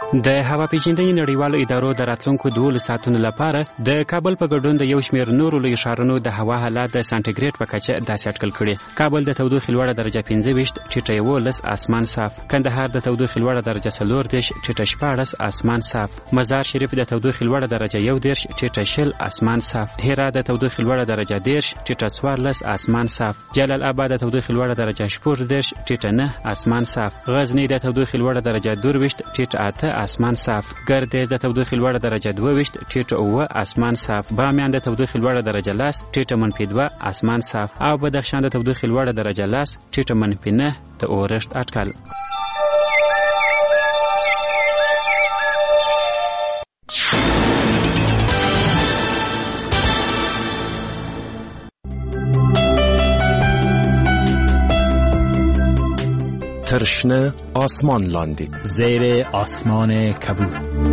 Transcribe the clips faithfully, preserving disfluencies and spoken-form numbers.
د هوا پیژندنې نړیوالو ادارو د راتلونکو دولس ساعتونو لپاره د کابل په ګډون د یو شمېر نورو لویو ښارونو د هوا حالات د سانټیګریډ په کچه داسې اټکل کړي. کابل د تودوخې لوړه درجه پنځه ویشت، ټیټه یولس، اسمان صاف. کندهار د تودوخې لوړه درجه څلور دېرش، ټیټه شپاړس، اسمان صاف. مزار شریف د تودوخې لوړه درجه یو دېرش، ټیټه شل، اسمان صاف. هرات د تودوخې لوړه درجه دېرش، ټیټه څوارلس، اسمان صاف. جلال آباد د تودوخې لوړه درجه شپږ دېرش، ټیټه نه، اسمان صاف. غزنی د تودوخې لوړه درجه درویشت، ټیټه اته، اسمان صاف. ګردیز د تودوخې لوړه درجه دوه ویشت، ټیټه اووه، اسمان صاف. بامیان د تودوخې لوړه درجه لس، ټیټه منفي دوه، اسمان صاف. او بدخشان د تودوخې لوړه درجه لس، ټیټه منفي نه، د اورښت اټکل. ترشنه آسمان لاندی زیر آسمان کبود.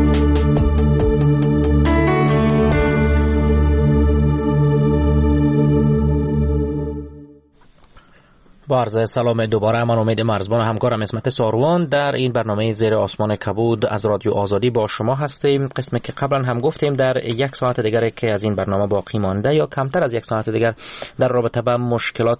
با عرض سلام دوباره من امید مرزبان و همکارم اسمت ساروان در این برنامه زیر آسمان کبود از رادیو آزادی با شما هستیم. قسمی که قبلا هم گفتیم در یک ساعت دیگر که از این برنامه باقی مانده یا کمتر از یک ساعت دیگر در رابطه با مشکلات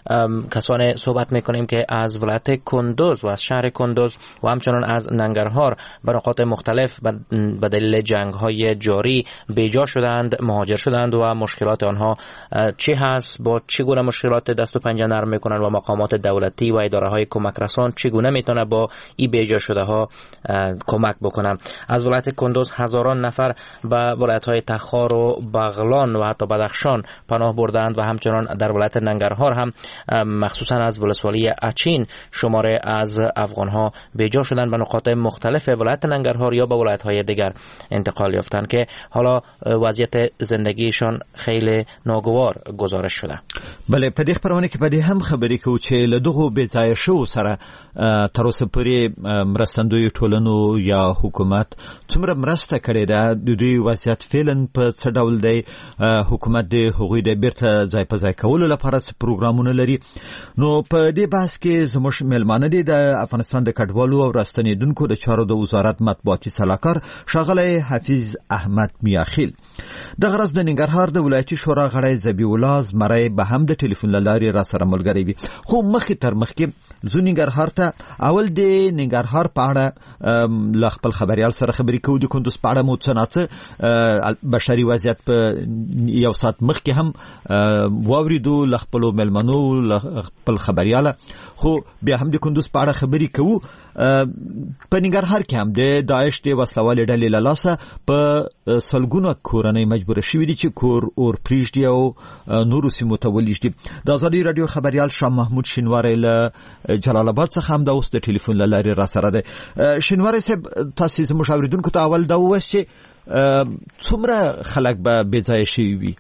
کسان صحبت میکنیم که از ولایت کندوز و از شهر کندوز و همچنان از ننگرهار به نقاط مختلف به دلیل جنگ های جاری بیجا شدند، مهاجر شدند و مشکلات آنها چی هست، با چگونه مشکلات دست و پنجه نرم میکنند و مقامات دولتی و اداره های کمک رسان چگونه میتونه با این بیجا شده ها کمک بکنن. از ولایت کندوز هزاران نفر به ولایت های تخار و بغلان و حتی بدخشان پناه بردند و همچنان در ولایت ننگرهار هم مخصوصا از ولسوالی اچین شماره از افغان ها بیجا شدند و نقاط مختلف ولایت ننگرهار یا به ولایت های دیگر انتقال یافتند که حالا وضعیت زندگیشان خیلی ناگوار گزارش شده. بله، په دې خبرونه کې په دې هم خبرې کوو چې له دغو بې ځایه شوو سره تر اوسه پورې مرستندویو ټولنو یا حکومت څومره مرسته کړې ده، د دوی وضعیت فعلا په څه ډول دی، حکومت د هغوی د بیرته ځای په ځای کولو لپاره څه پروګرامونه لري. نو په دې بحث کې زموږ میلمانه دي د افغانستان د کډوالو او راستنیدونکو د چارو د وزارت مطبوعاتي سلاکار ښاغلی حفیظ احمد میاخیل. دغه ورځ د ننګرهار د ولایتي شورا غړی ذبیح الله زمری به هم د ټلیفون له لارې را سره ملګری وي. خو مخکې تر مخکې زه ننګرهار ته اول د ننګرهار په اړه له خپل خبریال سره خبرې کوو. د کندوز په اړه مو څه ناڅه بشري وضعیت په یو ساعت مخکې هم واورېدو له خپلو میلمنو له خپل خبریاله، خو بیا هم د کندوز په اړه خبرې کوو. په ننګرهار کې هم د داعش د وسلوالې ډلې له لاسه په سلګونه کورنۍ مجبوره شوي دي چې کور اور پرېږدي او نورو سیمو ته ولېږدي. د ازادي راډیو خبریال شاه محمود شینواری له جلال آباد څخه هم دا اوس د ټلیفون له لارې را سره دی. شینواری صاحب، تاسې زموږ اورېدونکو ته اول دا ووایاست چې څومره خلک به بې ځایه شوي وي؟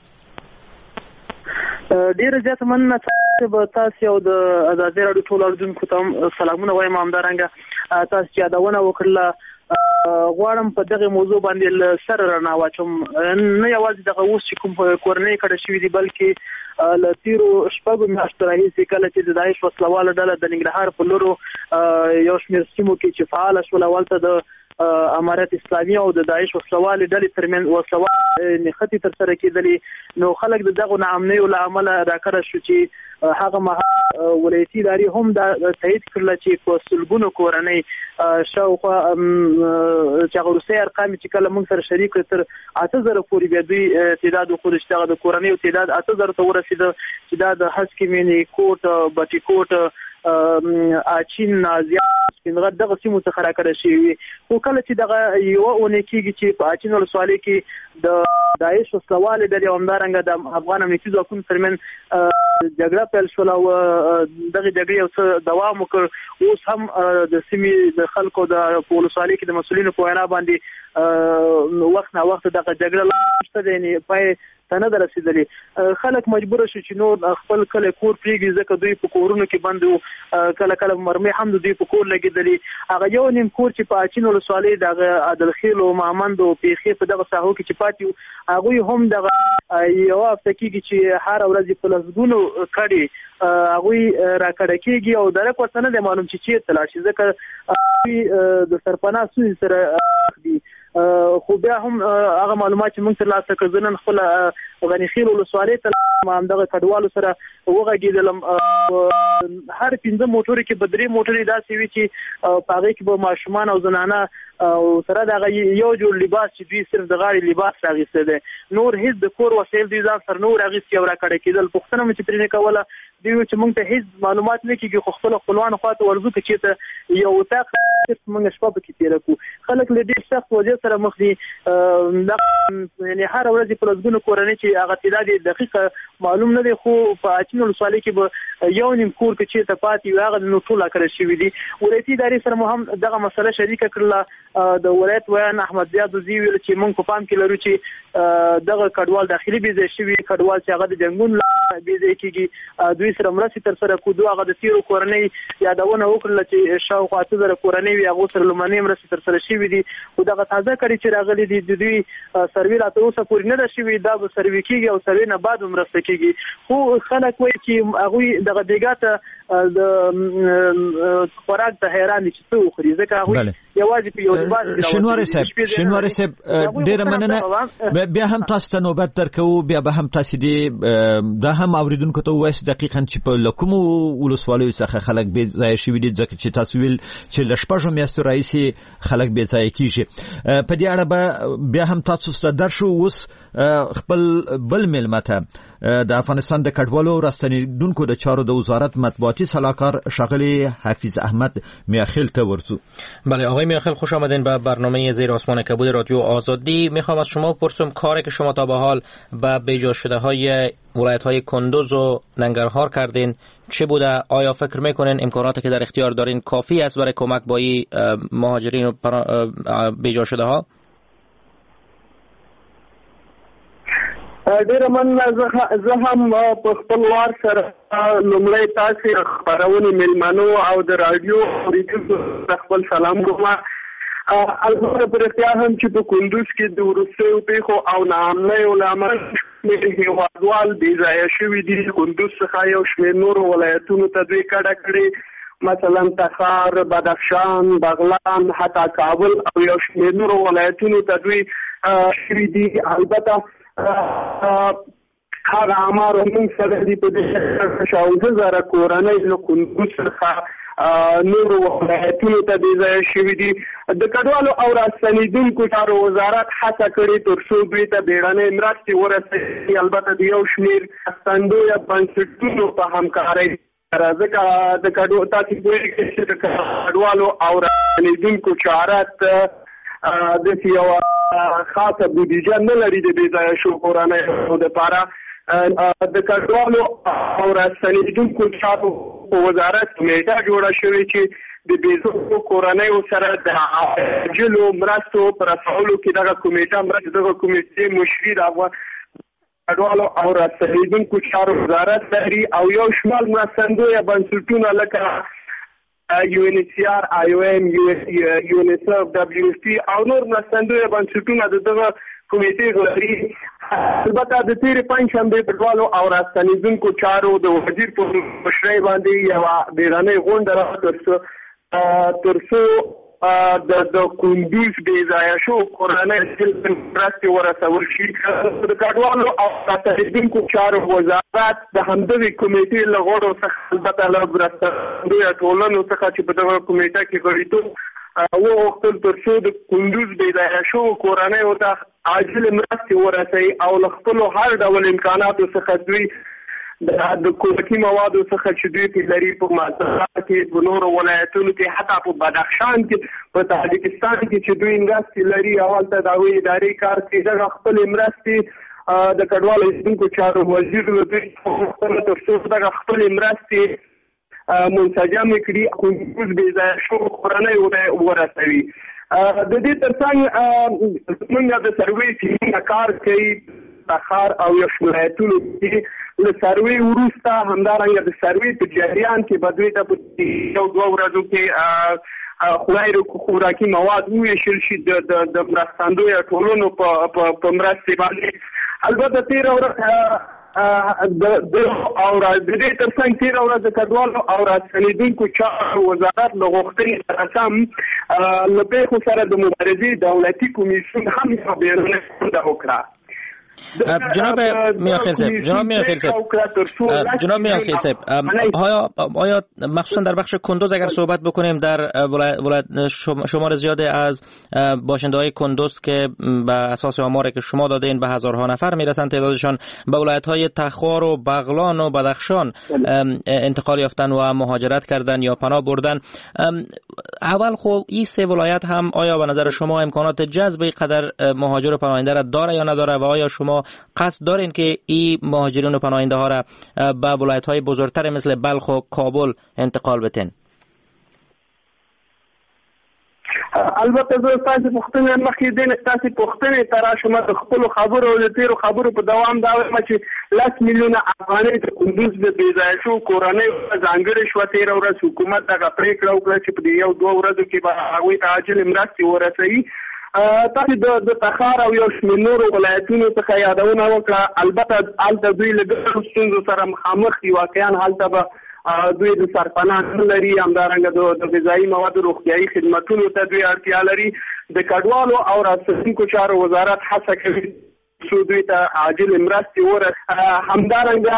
ډیره زیاته مننه به تاسې او د ازادي راډیو ټولو اورېدونکو ته هم سلامونه وایم. همدارنګه تاسې چې یادونه وکړله، غواړم په دغه موضوع باندې له سره رڼا واچوم. نه یوازې دغه اوس چې کوم کورنۍ کډه شوي دي، بلکې له تیرو شپږو میاشتو راهیسې کله چې د داعش وسلواله ډله د ننګرهار په لورو یو شمېر سیمو کې چې فعاله شول، اولته د امارت اسلامي او د داعش وسلوالې ډلې ترمنځ وسلوالې نښتې ترسره کېدلې، نو خلک د دغو ناامنیو له امله راکړه شو چې هغه مهال ولایتي ادارې هم دا تایید کړله چې په سلګونو کورنۍ شاوخوا چې هغه وروستۍ ارقام چې کله موږ سره شریک کړل تر اته زره پورې بیا دوی تعداد وښود چې دغه د کورنیو تعداد اته زره ته ورسېده، چې دا د هسکې مینې کوټ، بټي کوټ، اچین، نازیان، سپینغر دغه سیمو څخه راکړه شوي. خو کله چې دغه یوه اونۍ کېږي چې په اچین ولسوالۍ کې د داعش وسلوالې ډلې او همدارنګه د افغان امنیتي ځواکونو ترمنځ جګړه پیل شوله او دغه جګړې یو څه دوام وکړ. اوس هم د سیمې د خلکو د په ولسوالۍ کې د مسؤلینو په وینا باندې وخت نه وخت دغه جګړه لا شته دی، یعنې پای سند رسیدلې خلک مجبور شو چې نور خپل کله کور پریږدي ځکه دوی په کورونو کې بند وو کله کله مرمۍ هم دوی په کور لګېدلې هغه یو نیم کور چې په اچین ولسوالۍ دغه عادلخیل او مامند او پیښې په دغه ساحو کې چې پاتې وو هغوی هم دغه یو هفته کېږي چې هر ورځ په لسګونو کډې هغوی راکړه کېږي او درک ورته نه دی معلوم چې چېرته لاړ شي ځکه د سرپناه ستونزې سره دي خو بیا هم هغه معلومات چې موږ ترلاسه کړ زه نن خپله غنیخیل ولسوالۍ ته همدغه کډوالو سره وغږېدلم هر پنځه موټرو کې به درې موټرې داسې وي چې په هغې کې به ماشومان او زنانه او سره دغه یو جوړ لباس چې دوی صرف د غاړې لباس راغیستی دی نور هیڅ د کور وسایل دوی ځان سره نور اغیستي او راکړه کېدل پوښتنه مې چې ترېنه کوله دوی وایي چې موږ ته هیڅ معلومات نه کېږي خو خپله خپلوانو خوا ته ورځو که چېرته یو اتاق صرف موږ شپه پکې تېره کړو خلک له ډېر سخت وضعیت سره مخ دي یعنې هره ورځ په لسګونو کورنۍ چې هغه تعداد یې دقیقه معلوم نه دی خو په اچین ولسوالۍ کې به یو نیم کور که چېرته پاتې وي هغه نو ټول راکړل شوي دي ولایتي ادارې سره مو هم دغه مسله شریکه کړله د ولایت ویان احمد زیاد وزي ویل چې موږ په پام کې لرو چې دغه کډوال داخلي بې ځای شوي کډوال چې هغه د جنګونو له بې ځای کېږي دوی سره مرستې ترسره کړو دوی هغه د تېرو کورنۍ یادونه وکړله چې شاوخوا اته زره کورنۍ وي هغو سره لومړنۍ مرستې ترسره شوي دي خو دغه تازه کړي چې راغلي دي د دوی سروې لا تر اوسه پورې نه ده شوې دا به سروې کېږي او سروې نه بعد به مرسته کېږي خو خلک وایي چې هغوی دغه بیګا ته د خوراک ته حیران دي چې څه وخوري ځکه هغوی یوازې په یو لباس شنواري صاحب شنواري صاحب ډېره مننه بیا هم تاسو ته نوبت درکوو بیا به هم تاسو دې دا هم اوریدونکو ته ووایاست دقیقاً چې په له کومو ولسوالیو څخه خلک بې ځایه شوي دي ځکه چې تاسو ویل چې له شپږو میاشتو راهیسې خلک بې ځایه کېږي په دې اړه به بیا هم تاسو ته درشو اوس خپل بل مېلمه ته د افغانستان د کډوالو راستنېدونکو د چارو د وزارت مطبوعاتي سلاکار شاغلی حفیظ احمد میاخیل ته ورسو. بله آقای میاخیل خوش آمدین به برنامه زیر آسمان کبود رادیو آزادی. میخوام از شما پرسم کاری که شما تا به حال به بیجا شده های ولایت های کندوز و ننگرهار کردین چه بوده؟ آیا فکر میکنین امکاناتی که در اختیار دارین کافی است برای کمک با این مهاجرین و بیجا شده ها؟ ډیره مننه زه هم په خپل وار سره لومړی تاسې خپرونې میلمنو او د راډیو اورېدونکو ته خپل سلام کوم. البته په رښتیا هم چې په کندوز کې د وروستیو پیښو او ناامنیو له امله شمېر هېوادوال بې ځایه شوي دي. کندوز څخه یو شمېر نورو ولایتونو ته دوی کډه کړې مثلا تخار، بدخشان، بغلان، حتی کابل او یو شمېر نورو ولایتونو ته دوی شوي دي. البته هغه اعمار موږ سره دي په دې شاوخوا زره کورنۍ له کندوز څخه نورو ولایتونو ته بې ځایه شوي دي. د کډوالو او راستنېدونکو چارو وزارت هڅه کړې تر څو دوی ته بیړنۍ مرستې ورسوي. البته د یو شمېر مرستندویه بنسټونو په همکارۍ سره ځکه د کډو تاسې پوهېږئ چې د کډوالو او راستنېدونکو چارت داسې یوه خاصه بودیجه نه لري د بې ځایه شوو کورنیو دپاره. د کډوالو او راستنېدونکو چارو په وزارت کمیټه جوړه شوې چې د بې ځایه کورنیو سره د عاجلو مرستو په رسولو کې دغه کمیټه مرسته دغه کمیټې مشري د افغان کډوالو او راستنېدونکو چارو وزارت لري او یو شمال مرستندویه بنسټونه لکه یو ان ایچ سی آر، آی او ایم، یونیسف، دبلیو ایف پی او نور مرستندویه بنسټونه د دغه کمیټې لري. البته د تېرې پنجشنبې په کډوالو او راستنېدونکو چارو د وزیر په مشرۍ باندې یوه بیړنۍ غونډه راوترسه تر څو د د کندوز بې ځایه شوو کورنۍ مرستې ورسول شي. د کډوالو او راستنېدونکو چارو وزارت د همدغې کمیټې له غړو څخه البته له مرستندویه ټولنو څخه چې په دغه کمیټه کې غړیتوب وغوښتل تر څو د کندوز بې ځایه شوو کورنیو ته عاجلې مرستې ورسوي او له خپلو هر ډول امکاناتو څخه دوی د کومکي موادو څخه چې دوی پې لري په مازدیګر کې په نورو ولایتونو کې حتی په بدخشان کې په تاجکستان کې چې دوی مرستې لري او هلته د هغوی ادارې کار کوي دغه خپلې مرستې د کډوالو ایستونکو چارو وزیر له دوی څخه تر څو دغه خپلې مرستې منسجمې کړي کندوز بې ځایه شوو کورنیو ته ورسوي. د دې تر څنګ موږ د سروې ټیمونه کار کوي تخار او یو ولایتونو کې له سروي وروسته همدارنګه د سروي په جریان کې بدوي ته په یو دوه ورځو کې خورای خوراکي مواد ویشل شي د د مرستندوی ټولونو په په مرستې باندې البته تیر ورځ د د او د دې ترڅنګ تیر ورځ د کډوالو او راستنیدونکو چارو وزارت له غوښتنې سره سم له پیښو سره د مبارزې دولتي کمیسیون هم یو بیرونه وکړه. جناب میاخیل صاحب جناب میاخیل صاحب جناب میاخیل صاحب آیا آیا مخصوصا در بخش کندوز اگر صحبت بکنیم در ولایت شمار زیادی از باشنده‌های کندوز که به اساس آماری که شما دادین به هزارها نفر میرسند تعدادشان به ولایت‌های تخار و بغلان و بدخشان انتقال یافتن و مهاجرت کردن یا پناه بردن. اول خب این سه ولایت هم آیا به نظر شما امکانات جذب قدر مهاجر و پناهنده را داره یا نداره و آیا شما قصد دارین که این مهاجرین و پناهنده ها را به ولایت‌های بزرگتر مثل بلخ و کابل انتقال بدین؟ البته زه تاسو پوښتنه مخکې دین تاسو پوښتنه تر شما د خپل خبرو او د تیرو خبرو په دوام دا وایم چې لاس میلیونه افغانۍ د کندوز د بیځای شو کورنۍ ځانګړې شو تیر ورځ حکومت دا پریکړه وکړه چې په یو دوه ورځو کې به هغوی ته عاجل مرستې ورسوي. تاسو د د تخار او یو شمېر نورو ولایتونو څخه یادونه وکړه. البته هلته دوی له ډېرو ستونزو سره مخامخ دي. واقعا هلته به دوی د سرپناه نه لري، همدارنګه د غذایي موادو روغتیایي خدمتونو ته دوی اړتیا لري. د کډوالو او راستنیدونکو چارو وزارت هڅه کوي څو دوی ته عاجل مرستې ورسوي. همدارنګه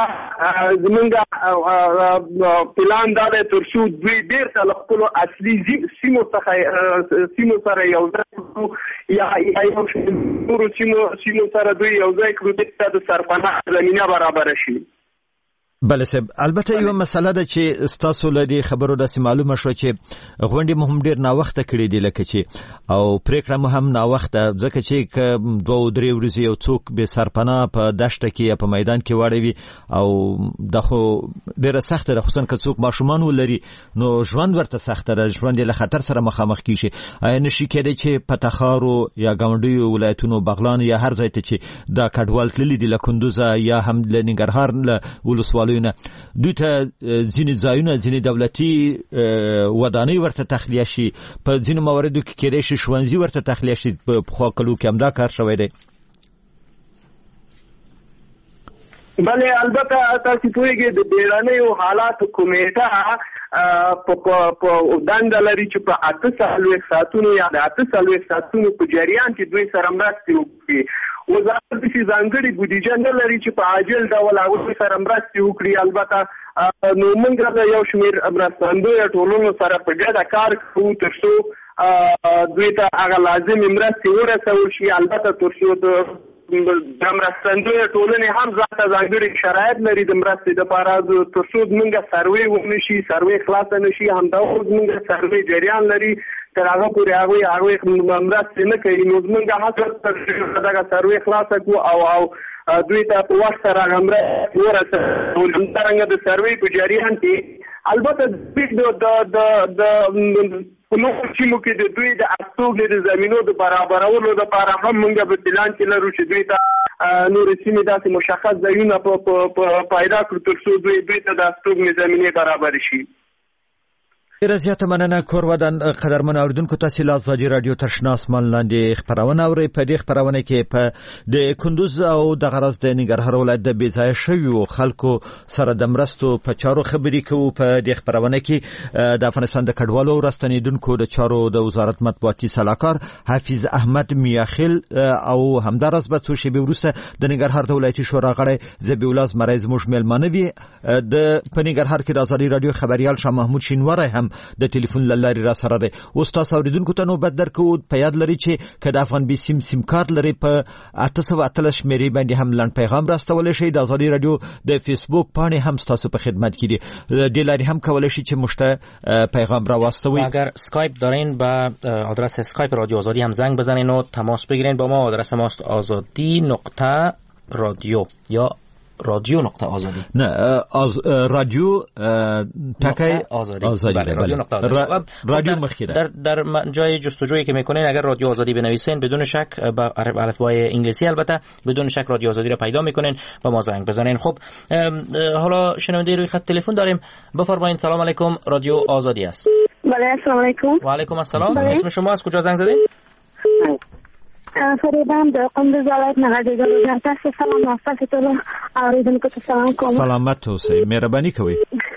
زمونږ پلان دا دی تر څو دوی بیرته له خپلو اصلي سیمو څخه سیمو سره یو ځای یا یو نورو سیمو سره دوی یو ځای کړو ته د سرپناه زمینه برابره شي. بله صاحب، البته یو مسله ده چې ستاسو له دې خبرو داسې معلومه شوه چې غونډې مو هم ډېر ناوخته کړې دي، لکه چې او پرېکړه مو هم ناوخته، ځکه چې که دوه درې ورځې یو څوک بې سرپناه په دشته کې یا په میدان کې واړوي او دا خو ډېره سخته ده، خصوصا که څوک ماشومان ولري نو ژوند ورته سخته ده، ژوند یې له خطر سره مخامخ کېږي. آیا نشي کېدی چې په تخارو یا ګاونډیو ولایتونو بغلان یا هر ځای ته چې دا کډوال تللي دي له کندوزه یا هم له ننګرهار له ولسوالیو دوی ته ځینې ځایونه ځینې دولتي ودانۍ ورته تخلیه شي، په ځینو مواردو کې کېدای شي ښوونځي ورته تخلیه شي. په پخوا کلو کې همدا کار شوی دی. بله، البته تاسو پوهیږئ د بیړنیو حالاتو کمیټه په دنده لري چې په اته څلوېښت ساعتونو یا د اته څلوېښت ساعتونو په جریان کې دوی سره مرستې وکړي. وزارت داسې ځانګړې بودیجه نه لري چې په عاجل ډول هغوی سره مرستې وکړي. البته نو موږ د یو شمېر مرستندویه ټولنو سره په ګډه کار کوو تر څو دوی ته هغه لازمې مرستې ورسول شي. البته تر څو د مرستندویه ټولنې هم ځانته ځانګړي شرایط لري د مرستې دپاره، تر څو زموږ سروې ونه شي، سروې خلاصه نه شي. همداراز زموږ سروې جریان لري، تر هغه پورې هغوی هغوی مرستې نه کوي. نو زموږ هڅه دغه سروې خلاصه کړو او او دوی ته په وخت سره هغه مرستې ورسوو. همدارنګه د سروې په جریان کې البته دوی د په نورو سیمو کې د دوی د استوګنې د زمینو د برابرولو لپاره هم موږ په پلان کې لرو چې دوی ته نورې سیمې داسې مشخص ځایونه پیدا کړو تر څو دوی دوی ته د استوګنې زمینې برابر شي. ډیره زیاته مننه کورودان. قدرمن اوریدونکو، تاسو له ازادي رادیو تر شنه اسمان لاندې خبرونه اورئ. په دې خبرونه کې په د کندوز او د غرض د ننګرهار ولایت د بې ځایه شویو خلکو سره د مرستو په چارو خبرې کوو. په دې خبرونه کې د افغانستان د کډوالو او راستنیدونکو د چارو د وزارت مطبوعاتي سلاکار حافظ احمد میاخیل او همدارس به څو شېبې وروسته د ننګرهار د ولایتي شورا غړی ذبیح الله زمری زموږ میلمانه وي. د په ننګرهار کې د ازادي رادیو خبریال شاه محمود شینواری هم د ټلیفون لارې را سره دی. اوس تاسو اوریدونکو ته نوبت درکو. په یاد لري چې که د افغان بي سیم سیم کارت لري په اته سوه اتلس شمېرې باندې هم لنډ پیغام راستولی شئ. د ازادي رادیو د فیسبوک پاڼې هم ستاسو په خدمت کې دي، دې لارې هم کولی شئ چې موږ ته پیغام راواستوئ. اگر اسکایپ دارین به آدرس اسکایپ رادیو آزادی هم زنگ بزنین و تماس بگیرین با ما. آدرس ماست آزادی نقطه رادیو یا رادیو نقطه آزادی نه از رادیو تکای آزادی, آزادی. بله. رادیو نقطه آزادی. را... رادیو مخیره در در جای جستجویی که میکنین اگر رادیو آزادی بنویسین بدون شک با الفبای انگلیسی البته بدون شک رادیو آزادی رو پیدا میکنین و ما زنگ بزنین. خب حالا شنونده روی خط تلفن داریم. بفرمایید. سلام علیکم، رادیو آزادی است. بله السلام علیکم. و علیکم السلام. اسم شما از کجا زنگ زدین؟ فریدم د قندوز ولایت نه غږیږم. تاسو سلام تاسو ته اوریدونکو ته سلام کوم. سلامت اوسئ. مهرباني کوئ.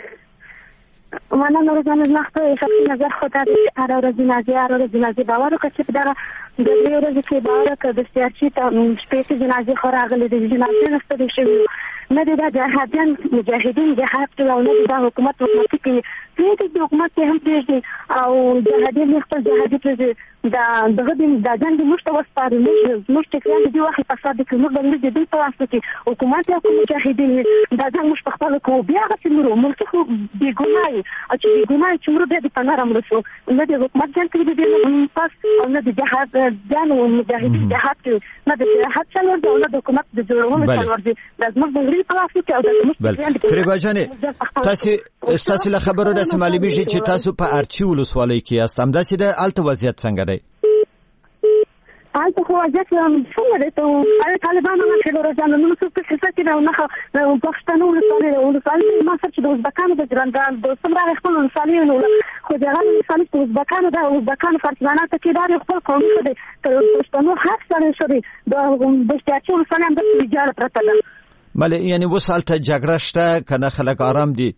مننه روزانه وخت شخصي نظر خو دا هر ورځ جنازه هر ورځ جنازه باور وکړه چې دا د دې ورځې کې باور وکړه د سیاسي ته شپږ جنازه خو راغلي دي. جنازه نشته شوی نه دی دا جهادیان مجاهدین جهاد کوي او نه دی دا حکومت حکومت کوي. دې حکومت هم پېژني او جهادیان خپل جهادي پېژني. دا دغه د جنگ مشته وسپاري موږ موږ چې دی وخت په صادق موږ باندې د دې په واسطه کې حکومت او مجاهدین دا ځان مش په خپل کو بیا چې موږ موږ خو بي ګناي او چې بي ګناي چې موږ به په نرم رسو نه د حکومت ځان کې د پاس او نه د جهاد ځان او مجاهدین جهاد نه د جهاد څلور د نه د حکومت د جوړولو څلور دي د موږ د غری په واسطه کې او د موږ فریبا جان تاسو تاسو له خبرو د معلومي چې تاسو په ارچی ولسوالۍ کې است هم داسې د الته وضعیت څنګه دی؟ البته خو وضعیت څنګه دی ته طالبانو نه چې ورځانه نو څه څه څه نه نه پښتنو ولسوالۍ ولسوالۍ ما سره چې د ازبکانو د ګرانګان د سمرا خپل ولسوالۍ نو خو دغه ولسوالۍ د ازبکانو د ازبکانو فرزانات کې دار خپل قوم دی تر پښتنو هر څه شری د بشتاچو ولسوالۍ هم د تجارت پرته ده. بله یعنی وسالته جګړه شته کنه خلک آرام دي؟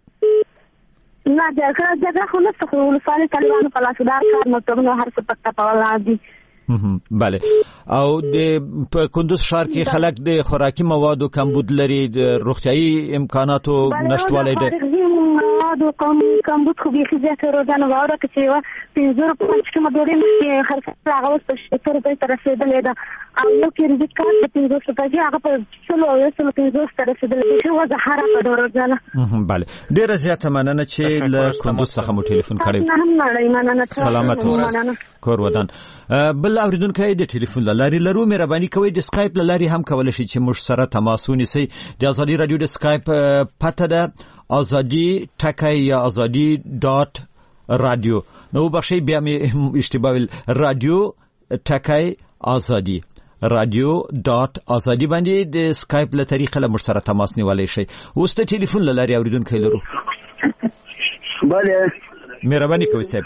نه جګړه جګړه خو نه څه ولسوالۍ طالبانو په لاس دار کار نو ته هر څه پکته په ولاړ دي. بله او د کندوز ښار کې خلک د خوراکي موادو کمبود لري د روغتيایي امکاناتو نشټوالی دی. موادو کم کمبود خو بیخي زیاته روزانه واوره که چې یوه پنځه روپۍ چې کومه ډوډۍ مخکې خرڅېدله هغه اوس په شپېته روپۍ ته رسېدلې ده او یو کریډیټ کارت د پنځوس روپۍ هغه په سلو او یو سلو پنځوس ته رسېدلی بیخي وضع خرابه ده روزانه. بله ډېره زیاته مننه چې له کندوز څخه مو ټلیفون کړی. هم نړۍ مننه. سلامت اوسئ. کور ودان. بل اوریدونکو د ټلیفون لاري لرو مهرباني کوئ د سکایپ لاري هم کولای شئ چې موږ سره تماس ونیسئ. د ازادي رادیو د سکایپ پته ده ازادي ټکای یا ازادي ډاټ رادیو. نو بخښئ بیا مې اشتباه ویل رادیو ټکای ازادي رادیو ډاټ ازادي باندې د سکایپ له طریقې له موږ سره تماس نیولی شئ. اوس د ټلیفون لاري اوریدونکو لرو. بله مهرباني کوئ صاحب.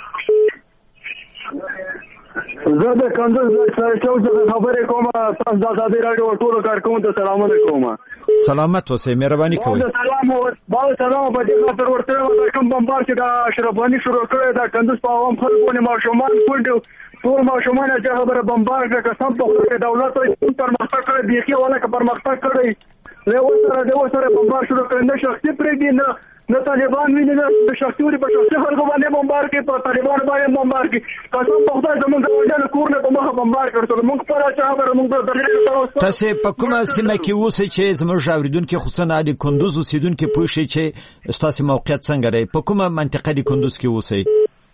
زه د کندوز سره څه خبرې کوم. تاسو د ازادي رادیو ټول کارکونکو ته سلام علیکم. سلامت اوسئ. مهرباني کوئ. سلام او باو سلام په دې خاطر ورته د کوم بمبار چې د اشرفانی شروع کړی د کندوز په عوام خلکو نه ماشومان کولډو ټول ماشومان چې خبره بمبار کړه قسم په خپل دولت او پرمختګ کړی بیخي ولا که پرمختګ کړی له وسره د وسره بمبار شروع کړي نه شخصي پرې دي نه نه طالبان ویني نه د شخصي وري په شخصي خلکو باندې بمبار کوي په طالبان باندې بمبار کوي قسم په خدای زمونږ د وجه کور نه په مخه بمبار کړو موږ پر اچا خبره موږ د دغه تاسو په کومه سیمه کې اوسئ چې زموږ اوریدونکو خصوصا د کندوز اوسیدونکو پوه شي چې ستاسو موقعیت څنګه دی. په کومه منطقه د کندوز کې اوسئ؟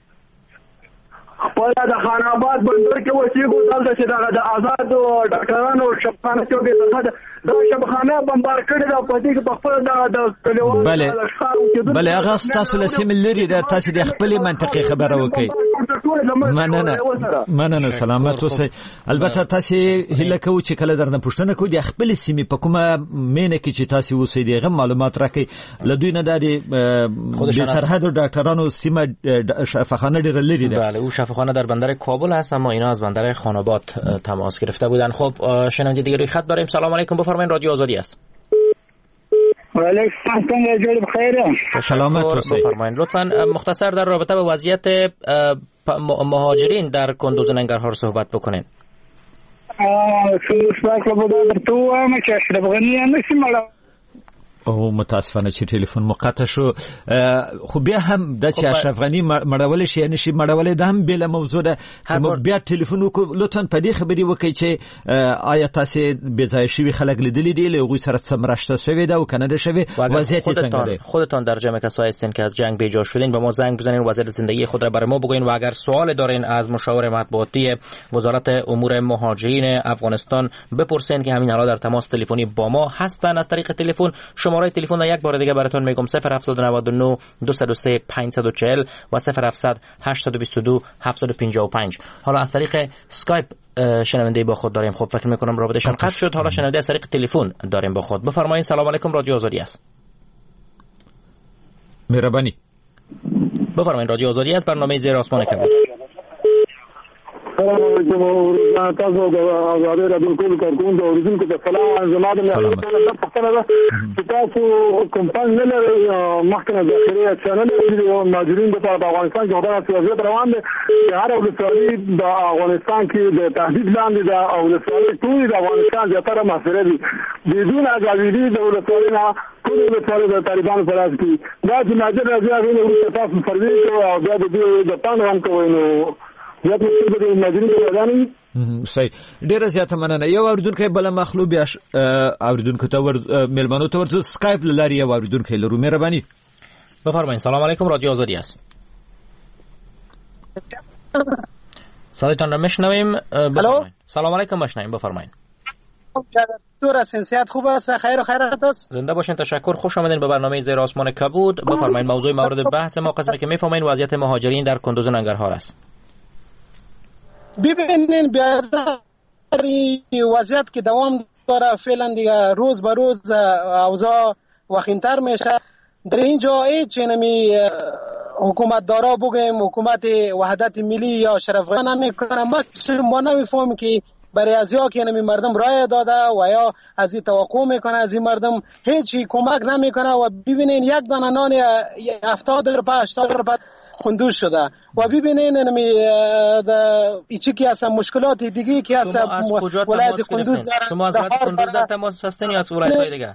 خپل د خان آباد بندر کې وسیګو دلته چې د آزاد ډاکټرانو شپانه چې د دا شبخانه بمبار کړی دا په دې کې په خپل د کلیوالو بله بله هغه تاسو له سیمې لري د تاسو د خپل منطقې خبره وکړئ. مننه مننه سلامت اوسئ. البته تاسو هیله کوو چې کله درنه پوښتنه کوو د خپل سیمې په کومه مینه کې چې تاسو اوسئ دغه معلومات راکړئ. له دوی نه د سرحد ډاکټرانو سیمه شفاخانه ډېر لري ده. بله او شفاخانه در بندر کابل هست اما اینا از بندر خاناباد تماس گرفته بودن. خب شنونده دیگه روی خط داریم. سلام علیکم بفرمایید رادیو آزادی است. و علیکم السلام جوړ بخیر. سلامت اوسئ. بفرمایید لطفا مختصر در رابطه با وضعیت مهاجرین در کندوز ننگرهار صحبت بکنین. اه څه څه په دغه ته وایم چې اشرف غنی هم سیمه او متاسفانه چې ټلیفون مقطع شو. خو بیا هم د چې اشرف غنی مړول شي یعنی شي مړول د هم بل موضوع ده چې بیا ټلیفون وکړو. لطفا په دې خبرې وکړئ چې آیا تاسو به ځای شوی خلک لیدلی دی له غوی سره سمرشته شوی ده او کنه ده شوی وضعیت څنګه ده؟ خودتان در جمع کسایی هستین که از جنگ بیجا شدین به ما زنگ بزنین، وضعیت زندگی خود را برای ما بگوین و اگر سوال دارین از مشاور مطبوعاتی وزارت امور مهاجرین افغانستان بپرسین که همین حالا در تماس تلفنی با ما هستن. از طریق تلفن شماره تلفن یک بار دیگه براتون میگم صفر هفت نه نه دو صفر سه پنج چهار صفر و صفر هفت صفر هشت دو دو هفت پنج پنج. حالا از طریق اسکایپ شنونده با خود داریم. خب فکر میکنم رابطهشان قطع شد. حالا شنونده از طریق تلفن داریم با خود. بفرمایید. سلام علیکم، رادیو آزادی است. مهربانی بفرمایید. رادیو آزادی است، برنامه زیر آسمان کبود. سلام علیکم ورحمۃ تاسو د آزادۍ رادیو ټول کارکونکو او اوریدونکو ته سلام. زما د پښتنه ده چې تاسو کمپاین نه لري محکمه داخلي چینل او ماجرین د افغانستان کې دا وضعیت روان دي. هر ولسوالي د افغانستان کې د تهدید لاندې ده او ولسوالي ټول د افغانستان زیاتره محاصره دي بدون ازادي د ولسوالي نه ټول ولسوالي د طالبانو په لاس کې. دا چې ماجر راځي هغه تاسو فروي او بیا د پاند هم کوي نو یا په څه د ماجرین په ځانې صحیح. ډیره زیاته مننه. یو اوریدونکو بل مخلوب یا اوریدونکو ته ور ملمنو ته ورته اسکایپ لاري یو اوریدونکو لرو. مهرباني بفرمایید. سلام علیکم، رادیو آزادی است. صدایتان را میشنویم. بفرمایید. سلام علیکم، میشنویم. بفرمایید. دکتر سنسیات خوب است؟ خیر و خیرات است؟ زنده باشین. تشکر. خوش آمدین به برنامه زیر آسمان کبود. بفرمایید. موضوع مورد بحث ما قسمی که میفهمین وضعیت مهاجرین در کندوز و ننگرهار است. ببینین بیاداری وضعیت که دوام داره فعلا دیگه روز به روز اوضاع وخیمتر میشه. در اینجا هیچ نمی حکومت دارا بگیم حکومت وحدت ملی یا شرف غنا نمیکنه. ما نمیفهمیم که برای از یا که نمی مردم رای داده و یا از این توقع میکنه از این مردم هیچی کمک نمیکنه. و ببینین یک دانه نان هفتاد روپیه هشتاد روپیه خندوش شده و ببینین نمی ایچی که هستن مشکلات دیگه که هستن ولایت خندوز. شما از ولایت خندوز در تماس هستین یا از ولایت های دیگه؟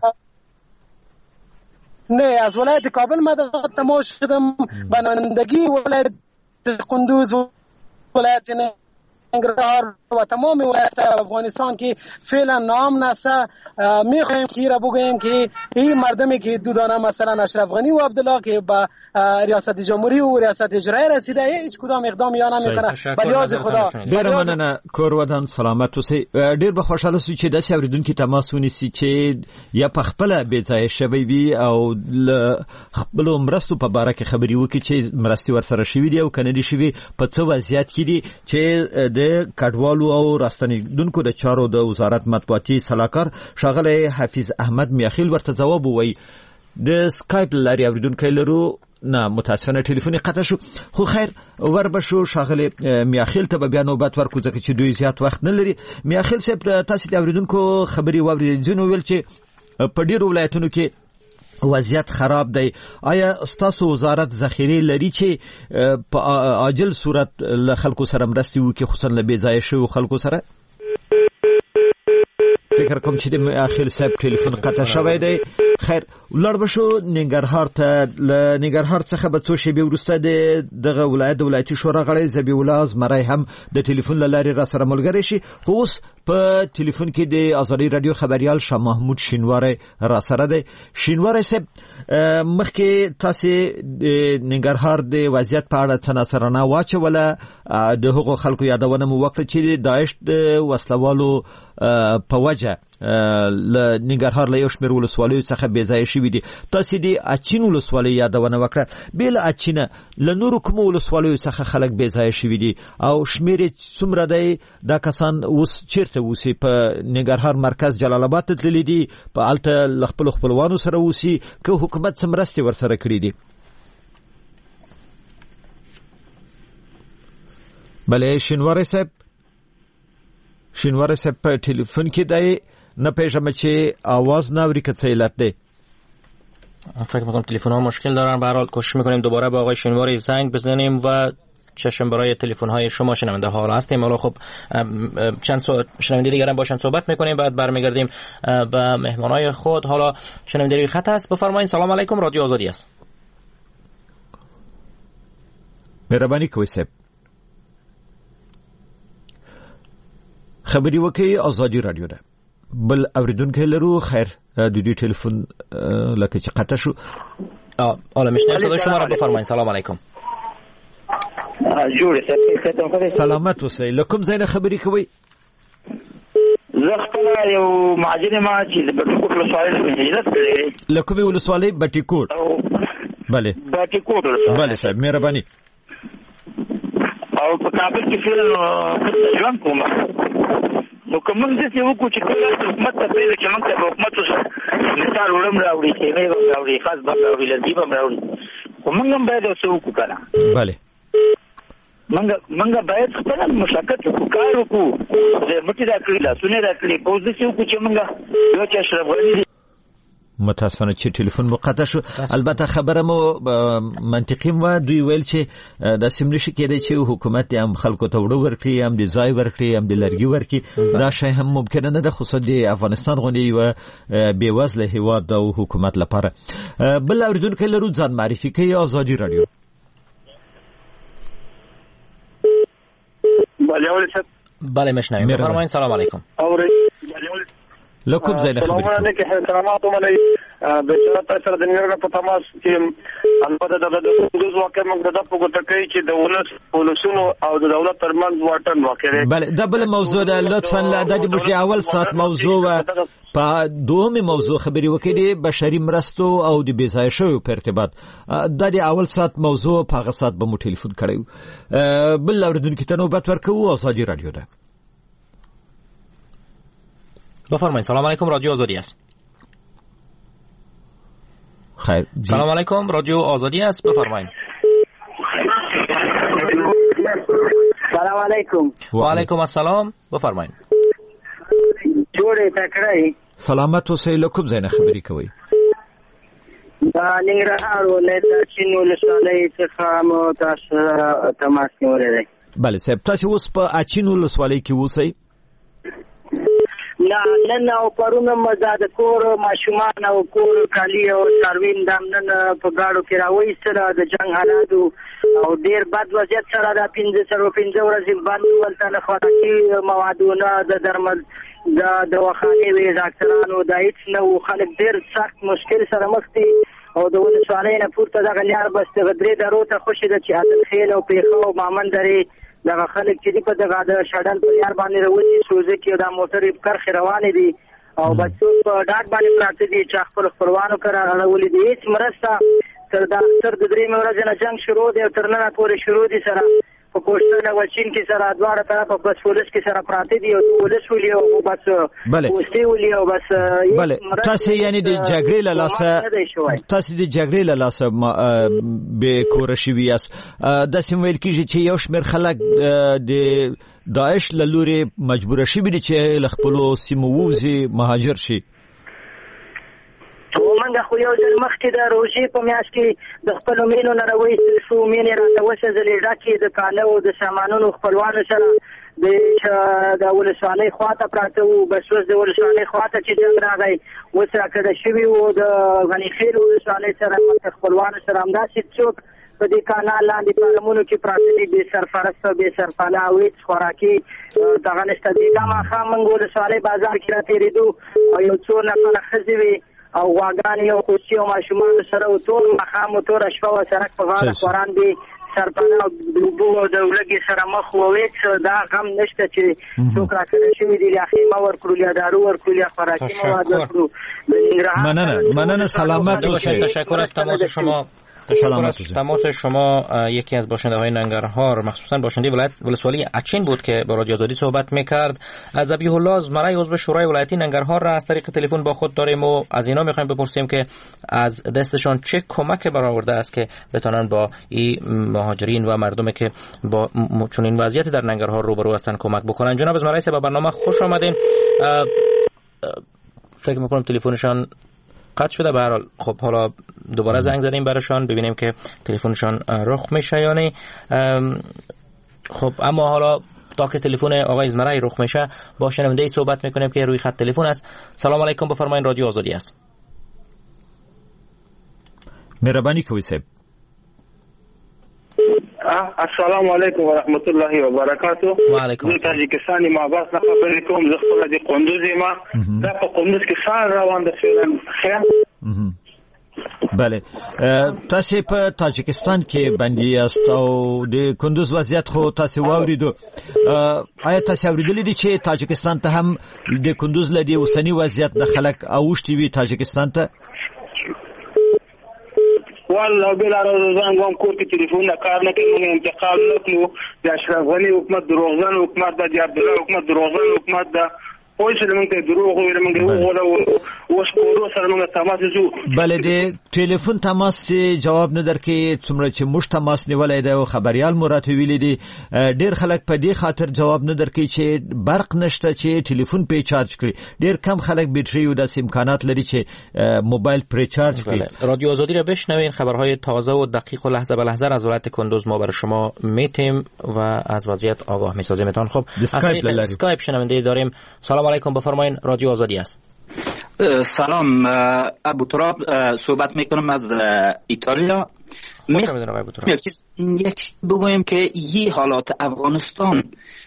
نه، از ولایت کابل ما تماس شدم. بنندگی ولایت خندوز و ولایت ننگرهار و تمام ولایت افغانستان که فعلا نام نسته میخوایم که را بگوییم که این مردمی که دو دانه مثلا اشرف غنی و عبدالله که با ریاست جمهوری و ریاست اجرایی رسیده هیچ کدام اقدام یا نمیکنه. بلیاز خدا. ډیر مننه کور ودان سلامت اوسئ. ډیر به خوشاله سو چې داسې اوریدونکو تماس ونیسي چې یا په خپل بې ځایه شوی وي او خپل مرستو په باره کې خبري وکړي چې مرستي ورسره شوي دي او کنه دي شوي په څه وضعیت کې دي چې د کډوالو او راستنیدونکو د چارو د وزارت مطبوعاتي صلاحکار ښاغلی حفیظ احمد میاخیل ورته ځواب ووایي. د سکایپ لاري اوریدونکو لرو. نه متاسفانه ټلیفون قطع شو. خو خیر ور بشو ښاغلی میاخیل ته بیا نوبت ورکو ځکه چې دوی زیات وخت نه لري. میاخیل صاحب تاسو د اوریدونکو خبري واورئ. ځینو ویل چې په ډیرو ولایتونو کې وضعیت خراب دی. آیا ستاسو وزارت ذخیره لري چې په عاجل صورت له خلکو سره مرستې وکړي خصوصا له بې ځایه شویو خلکو سره؟ فکر کوم چې د اخر صاحب ټلیفون قطع شوی دی. خیر ولر بشو ننګرهار ته. له ننګرهار څخه به څو شېبې وروسته د دغه ولایت د ولایتي شورا غړی ذبیح الله ازمری هم د ټلیفون له لارې را سره ملګری شي. خو اوس په ټلیفون کې د آزادي رادیو خبريال شاه محمود شینواری را سره دی. شینواری صاحب مخکې تاسو د ننګرهار د وضعیت په اړه څه نظرانه واچوله. د هغو خلکو یادونه مو وکړه چې داعش د وسلوالو په وجه له ننګرهار له یو شمېر ولسوالیو څخه بې ځایه شوي دي. تاسو د اچین ولسوالۍ یادونه وکړه. بېله اچینه له نورو کومو ولسوالیو څخه خلک بې ځایه شوي دي او شمېر یې څومره دی؟ دا کسان اوس چیرته اوسي؟ په ننګرهار مرکز جلال آباد ته تللي دي؟ په هلته له خپلو خپلوانو سره اوسي که حکومت څه مرستې ورسره کړي دي؟ بله شینواری صاحب شینواری صاحب په ټلیفون کې دی. نه پیژمه چې آواز نه اوري که څه علت دی. فکر میکنم تلفن ها مشکل دارن. به هر حال کوشش میکنیم دوباره با آقای شینواری زنگ بزنیم و چشم برای تلفن های شما شنونده ها هستیم. حالا خب چند سو... شنونده دیگر هم باشن صحبت میکنیم، بعد برمیگردیم به مهمانای خود. حالا شنونده روی خط هست، بفرمایید. سلام علیکم، رادیو آزادی است. مهرباني کوئ صاحب، خبري وکي آزادي رادیو ده. بل اوریدونکو لرو. خیر، د دې ټلیفون لکه چې قطع شو. اه حالا میشنم صدای شما رو، بفرمایید. سلام علیکم. جوړ سلامت اوسئ. لکم زین خبري کوي. زه خپل یو مهاجر ما چې د بټي کوټ ولسوالۍ هجرت کړی. لکمې ولسوالۍ بټي کوټ. بله بټي کوټ. بله صاحب، مهرباني. او په کابل کې فعلا ژوند کوم. نو کوم څه یو کو چې کله حکومت ته پیل کې موږ ته حکومت څه مثال وړم راوړي چې نه راوړي، خاص به راوړي، لږی به راوړي. کومه هم باید څه وکړو کنه. bale منګه منګه باید خپل مشکل وکړو، کار وکړو، د مټی راکړي لا سونه راکړي، په دې څه وکړو چې منګه یو چې اشرف غنی متاسفانه چې ټلیفون مقطع شو. البته خبره مو منطقي و. دوی ویل چې د سیمه نشي کېدای چې حکومت هم خلکو ته وړو ورکړي، هم د ځای ورکړي، هم د لرګي ورکړي. دا شی هم ممکن نه ده، خصوصا د افغانستان غونډې و بې وزله هیواد او حکومت لپاره. بل اوریدونکو لرو، ځان معرفي کوي. آزادي رادیو. بله بله میشنویم، بفرمایید. سلام علیکم. لکم زین خبري. سلام علیکم. احترامات ومنئ. بشرا تاسو د نیرګه په تماس کې البته د دوز واقع موږ د په ګوته کوي چې د ولس پولیسونو او د دولت ترمنځ واټن واقع دی. بله دا بل موضوع ده. لطفا د دې اول ساعت موضوع و په دومي موضوع خبري وکړي، بشري مرستو او د بيځای شوی په ارتباط. د دې اول ساعت موضوع په هغه ساعت به مو ټلیفون کړو. بل اوریدونکو ته نوبت ورکوو. آزادي رادیو ده. بفرمایید. سلام علیکم، رادیو آزادی است. خیر. سلام علیکم، رادیو آزادی است. بفرمایید. سلام علیکم. و علیکم السلام. بفرمایید. جوړه تکړه. سلامت اوسئ. لکم زین خبري کوي. دا ننګرهار ولایت چین ولسوالۍ څخه مو تاسو تماس نیولې. بله صاحب، تاسو اوس په اچین ولسوالۍ کې اوسئ؟ نه نن او پرونه مزاد کور ماشومان او کور کالی او سروین دام نن په گاډو کې راوي سره د جنگ حالات او ډیر بد وضعیت سره د پنځه سره پنځه ورځې باندې ولته خوراکي موادونه د درمل د دواخانې وی ډاکټرانو د هیڅ نو خلک ډیر سخت مشکل سره مخ دي. او د ولسوالۍ نه پورته د غلیار بس د غدري درو ته خوشي د چې عادل خیل او پیخو او مامن درې دغه خلک چې په دغه د شډل په یار باندې وروتي سوزه کې د موټر کرخ روان دي او بچو په ډاټ باندې پراته دي چې خپل خپلوانو کرا غړولې دي. هیڅ مرسته تر دا تر د درې ورځې نه جنگ شروع دی او تر نن پورې شروع دي. سره په کوشتنه وچین کې سره دواړه طرف په بس پولیس کې سره پراته دي او پولیس ولي او بس پولیس ولي او بس. بله تاسو یعنی د جګړې له لاسه تاسو د جګړې له لاسه به کور شوی یاست. د سیمویل کې چې یو شمېر خلک د داعش له لوري مجبور شي بي چې خپل سیمو ووزي مهاجر شي. ومنګه خو یو ځل مخکې د روژې په میاشت کې د خپلو مینو نه راوایستل شو. مینې راته وسېدلې ډکې د کاله او د سامانونو خپلوانو سره د ولسوالۍ خواته پراته وو. بس اوس د ولسوالۍ خواته چې جنګ راغی اوس راکده شوي وو د غنیخیل ولسوالۍ سره خپلوانو سره همداسې څوک په دې کانال لاندې پالمونو کې پراته دي بې سرپرسته بې سرپاله او هېڅ خوراکي دغه نشته. دې ماښام موږ ولسوالۍ بازار کې راتېرېدو او یو څو نفره ښځې وې او غواګانې او کوچي او ماشومان سره او ټول ماښام او توره شپه و سړک په غاړه خوران دي سرپاله او د اوبو او د ولږې سره مخ و. هېڅ دا غم نشته چې څوک راکړی شوي دي یا خیمه ورکړو یا دارو ورکړو یا خوراکي مواد ورکړو. مننه مننه. سلامت اوسئ. تشکر از تماس شما. تشکر از تماس شما. یکی از باشنده های ننگرهار مخصوصا باشنده ولایت ولسوالی اچین بود که با رادیو آزادی صحبت میکرد. از ذبیح الله ازمرای عضو شورای ولایتی ننگرهار را از طریق تلفن با خود داریم و از اینا میخوایم بپرسیم که از دستشان چه کمک برآورده است که بتونن با این مهاجرین و مردمی که با چنین وضعیت در ننگرهار روبرو هستن کمک بکنن. جناب ازمرای به برنامه خوش آمدین. فکر میکنم تلفنشان قطع شده. به هر حال خب حالا دوباره زنگ زدیم براشون ببینیم که تلفنشون رخ میشه یا نه. خب اما حالا تا که تلفن آقای زمرای رخ میشه با شنونده صحبت میکنیم که روی خط تلفن است. سلام علیکم، بفرمایید، رادیو آزادی است. مهربانی کوي صاحب. السلام علیکم و رحمت الله و برکاته. و علیکم السلام. تاجیکستانی ما باس نه خبرې کوم، زه خپل د قندوز ما دا په قندوز کې سال روان ده فعلا خیر. بله، تاسو په تاجیکستان کې باندې است او د کندوز وضعیت خو تاسو واوریدو. آیا تاسو اوریدلی دي چې تاجیکستان ته هم د کندوز لدی اوسنی وضعیت د خلک اوښتي وي تاجیکستان ته؟ والله بلا روزان قوم كورتي تليفون كارنا كنا انتقال نقلو يا اشرف غني حكومت دروغزان حكومت د عبد الله حكومت دروغزان حكومت د پوه شو موږ ته دروغ ویل موږ وګورو اوس کورو سره موږ تماس جو. بله، د ټلیفون تماس جواب نه درکې څومره چې موږ تماس نیولای دی او خبريال مراد ویل دي ډیر خلک په دې خاطر جواب نه درکې چې برق نشته چې ټلیفون په چارج کړي. ډیر کم خلک بیټری او د امکانات لري چې موبایل پر چارج کړي. رادیو آزادی را بشنوین، خبرهای تازه و دقیق و لحظه به لحظه از ولایت کندوز ما برای شما میتیم و از وضعیت آگاه میسازیم. تان خب از طریق اسکایپ شنونده داریم. سلام علیکم، بفرمایید، رادیو آزادی است. سلام، ابو تراب صحبت میکنم از ایتالیا. یک چیز یک بگویم که یه حالات افغانستان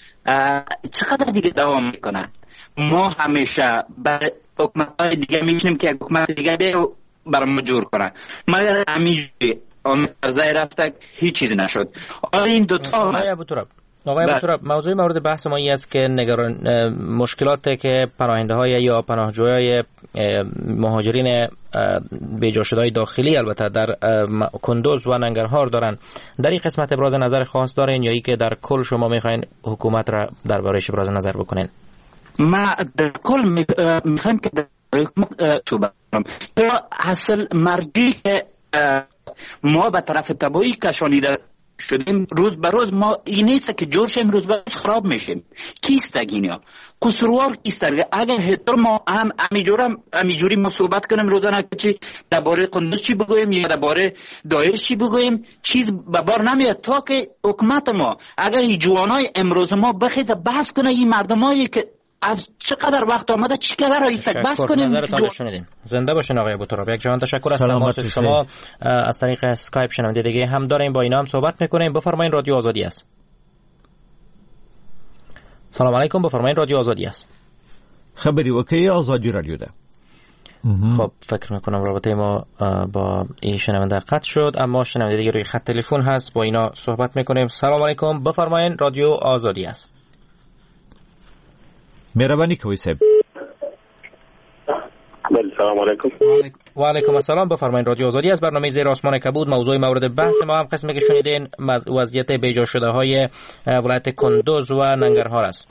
چقدر دیگه دوام میکنه. ما همیشه برای حکومت‌های دیگه میشنیم که حکومت دیگه بیاد برای ما جور کنه، مگر همیشه آمد ارزای رفته هیچ چیزی نشد. آره این دوتا آقای ابو تراب آقای ابو تراب موضوع مورد بحث ما این است که نگران مشکلاتی که پناهنده های یا پناهجویای مهاجرین بیجا شده‌های داخلی البته در کندوز و ننگرهار دارن، در این قسمت ابراز نظر خاص دارین یا ای که در کل شما میخواین حکومت را درباره‌اش ابراز نظر بکنین؟ ما در کل میخوایم که در حکومت صحبت کنم. اصل مرجی که ما به طرف تبایی کشانیده شدیم روز به روز، ما این نیست که جور شیم روز به روز خراب میشیم. کیست گینیا قصروار کیست؟ اگر هتر ما هم امیجورم امیجوری ما صحبت کنیم روزانه که چی درباره قندوز چی بگویم یا درباره داعش چی بگویم، چیز به بار نمیاد تا که حکومت ما اگر این جوانای امروز ما بخیده بحث کنه این مردمایی که از چقدر وقت آمده چقدر ایستک بس کنیم. نظرتان شنیدیم. زنده باشین آقای ابوتراب. یک جهان تشکر از تماس شما. از طریق اسکایپ شنونده دیگه هم داریم، با اینا هم صحبت میکنیم. بفرمایید، رادیو آزادی است. سلام علیکم، بفرمایید، رادیو آزادی است. خبری وکی آزادی رادیو ده. خب فکر میکنم رابطه ما با این شنونده قطع شد، اما شنونده دیگه روی خط تلفن هست، با اینا صحبت میکنیم. سلام علیکم، بفرمایید، رادیو آزادی است. مهربانی کوي صاحب. سلام علیکم. و علیکم السلام، بفرمایید، رادیو آزادی از برنامه زیر آسمان کبود. موضوع مورد بحث ما هم قسمی که شنیدین وضعیت بیجا شده های ولایت کندوز و ننگرهار است.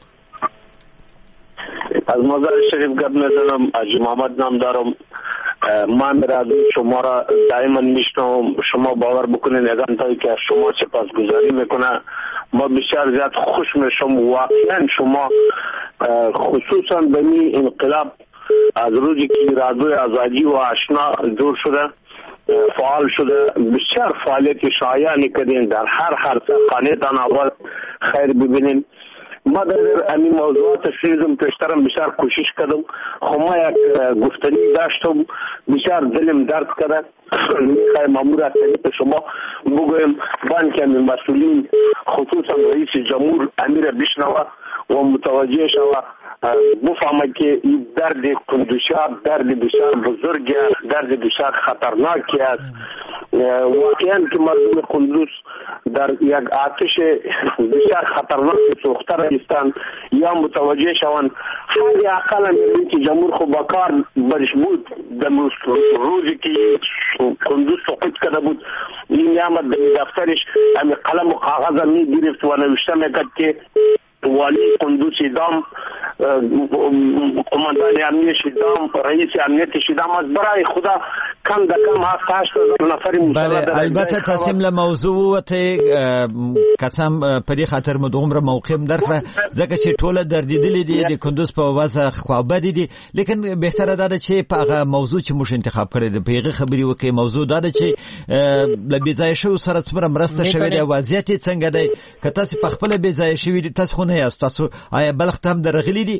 از مزار شریف گپ میزنم، حاجی محمد نام دارم. من رادیو شما را دائما میشنوم. شما باور بکنین اگر تایی که شما سپاسگزاری میکنه ما بسیار زیاد خوش میشم. واقعا شما خصوصا به این انقلاب از روزی که رادیو آزادی و آشنا دور شده فعال شده بسیار فعالیت شایانی کردین، در هر هر خانه تان اول خیر ببینین. ما در این موضوعات شیزم پیشترم بسیار کوشش کردم، خو ما یک گفتنی داشتم بسیار دلم درد کرده. میخوایم مامور از طریق شما بگویم بانک مسئولین خصوصا رئیس جمهور امیر بشنوه و متوجه شوه بفهمه که این درد کندوشا درد بسیار بزرگی است، درد بسیار خطرناکی است. واقعا که مردم کندوز در یک آتش بسیار خطرناک سوخته رایستند یا متوجه شوند. حالی اقلا رئیس جمهور خو بکار برش بود در روزی که کندوز سقوط کرده بود این نعمت در دفترش همین قلم و کاغذ می گرفت و نوشته میکرد که والی کندوز اعدام قماندان امنیت شیدام رئیس امنیت شیدام از برای خدا کم در کم هفت هشت نفر بله البته تصمیم له موضوع ته قسم په دې خاطر مو دومره موقع درکړه ځکه چې ټوله دردیدلې دي د کندوز په واسه خوابه دي لیکن بهتره ده چې په هغه موضوع چې موږ انتخاب کړی دی په هغه خبري وکي موضوع ده چې ل بیځای شو سره څومره مرسته شوی دی وضعیت څنګه دی که تاسو په خپل بیځای شوی دي تاسو خو نه یاست تاسو آیا بلخ ته هم درغلي دي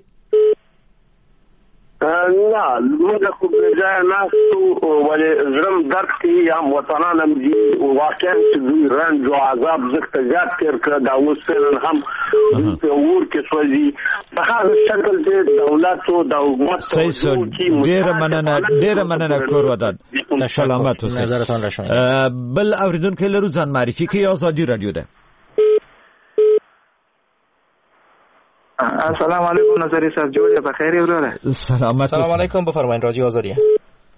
نه موږ خو ځای نه ستو ولې زرم درک کې هم وطنانم دي واقعا چې دوی رنج او عذاب زکه زیات تیر کړ دا اوس هم په ور کې سوځي په هغه شکل د دولت او د حکومت ډېر مننه ډېر مننه کور ودان سلامات اوسئ نظرتون را شنید بل اوریدونکو لرو ځان معرفي کوي آزادی رادیو ده السلام علیکم نظری صاحب جوړه بخیر وروره سلامت السلام علیکم بفرمایید رادیو آزادی است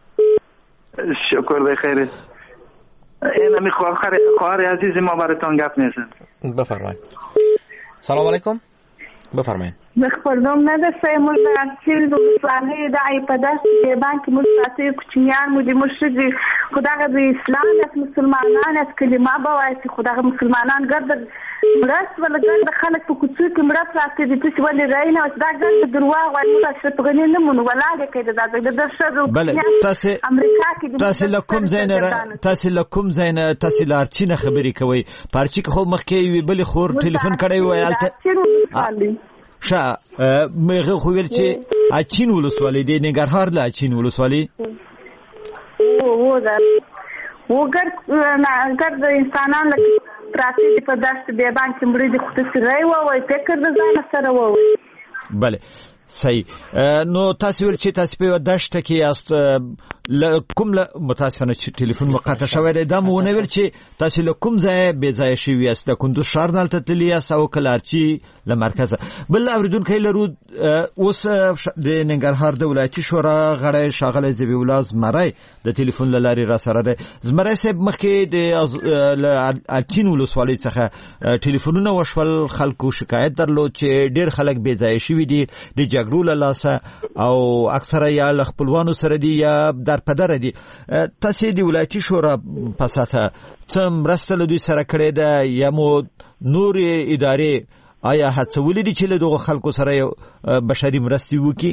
شکر بخیر این می خواهر خواهر عزیز ما براتون گپ نیست بفرمایید سلام علیکم بفرمایید خبردم ندسته موږ د چیل د اسلامي دای په داسې بانک موږ ساتي کوچنیان موږ مرشد خدای د اسلام د مسلمانانو کلمه بوای چې خدای مسلمانان ګرځي مرست ولا ګرځي خلک په کوڅو کې مرست راځي د څه ولې راینه او دا ګرځي درواغ وایي موږ څه په غنی نه مونږ ولاګه کې د د شرو بله تاسو امریکا کې تاسو لکم زینه تاسو لکم زینه تاسو لارچینه خبري کوي پارچی خو مخکې وی بل خور ټلیفون کړی وای البته شا مغه خو ویل چې اچین ولسوالۍ دی نګرهار لا اچین ولسوالۍ او و دا وګر نه ګر انسانان لکه پراتی په داسې به باندې مړي د خصوصي و وای فکر د ځان سره و بله صحیح نو تاسو ول چې تاسو په دشت کې یاست کوم متاسفانه چې ټلیفون مقاطع شوی دی دا مو نه ویل چې تاسو له کوم ځای به ځای شوی یاست د کندوز ښار نه تللی یاست او کلارچی له مرکزه بل اوریدونکو لرو اوس د ننګرهار د ولایتي شورا غړی شاغله زبی الله زمری د ټلیفون لاري را سره ده زمری صاحب مخکې د اچین ولسوالۍ څخه ټلیفونونه وشول خلکو شکایت درلود چې ډیر خلک به ځای شوی دي د جګړو له لاسه او اکثره یا خپلوانو سره دي یا در پدر دي تاسو د ولایتي شورا په ساته څم مرسته له دوی سره کړې ده یا مو نور ادارې آیا هڅولې دي چې له دغه خلکو سره بشري مرستې وکړي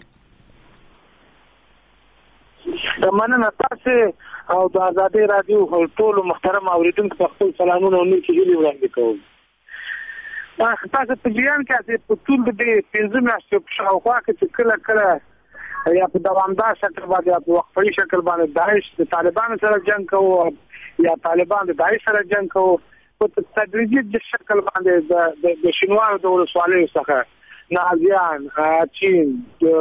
مننه تاسو او د آزادۍ رادیو ټول محترم اوریدونکو ته خپل سلامونه او نیکی هیلې وړاندې کوم تاسو په بیان کې چې په ټول د پنځه میاشتو شاوخوا کې چې کله کله یا په دوامدار شکل باندې یا په وقفي شکل باندې داعش د طالبانو سره جنگ کوي یا طالبان د داعش سره جنگ کوي په تدریجي د شکل باندې د شینوارو د ولسوالیو څخه نازیان چین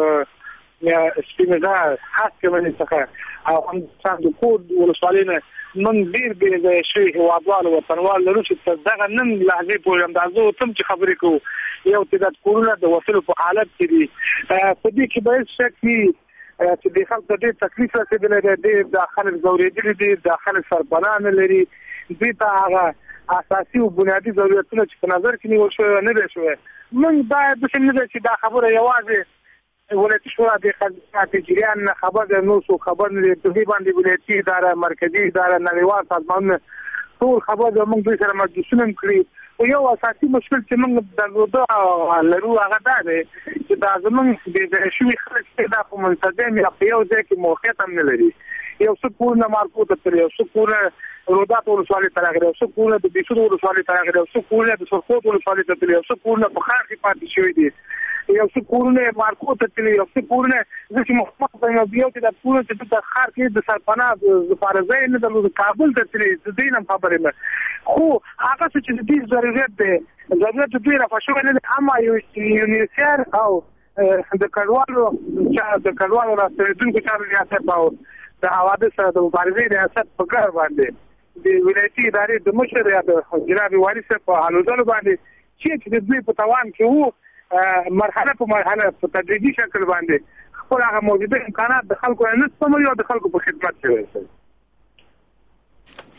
د سپینزار حق باندې څخه او هم څنګه کود ولسوالیو من ډیر به د شي هوادوال وطنوال لرو چې دغه نن لحظه پورې اندازو تم چې خبرې کوو یو چې د کورونا د وصلو په حالت کې دي په دې کې به شکلی چې د خلکو ډېر تکلیف رسیدلی دی د خلک ځورېدلي دي د خلک سرپناه نه لري دوی ته هغه اساسي او بنیادي ضرورتونه چې په نظر کې نیول شوی نه دی شوی موږ باید داسې نه ده چې دا خبره یوازې ولایتي شورا د خدمات جریان نه خبر ده نو څو خبر نه دی په دې باندې ولایتي اداره مرکزي اداره نړیوال سازمانونه ټول خبر ده موږ دوی سره مجلسونه کړي او یو اساسي مشکل چې موږ درلوده لرو هغه دا دی چې دا زموږ د شوي خلک چې دا په منسجم یا په یو ځای کې موقعیت هم نه لري یو څه کورونه مارکو ته تللی یو څه کورونه رودات ولسوالۍ ته راغلي یو څه کورونه د بیسود ولسوالۍ ته راغلي یو څه کورونه د سرخوت ولسوالۍ ته تللی یو څه کورونه په ښار کې پاتې شوي دي یو څه کورونه مارکو ته تللی یو څه کورونه زه چې محمد بن ابي چې د کورونه چې د ښار کې د سرپناه لپاره ځای نه درلود کابل ته تللی د دې نه خبرې نه خو هغه څه چې د دې ضرورت دی ضرورت دوی را پښو نه اما یو یونیسر او د کډوالو چې د کډوالو راستنیدونکو چارو ریاست او د حوادث سره د مبارزې ریاست په کار باندې د ولایتي ادارې د مشر یا د جناب والي صاحب په حلودلو باندې چې د دوی په توان کې وو مرحله په مرحله په تدریجي شکل باندې خپل هغه موجوده امکانات د خلکو نه سموي او د خلکو په خدمت کې ورسوي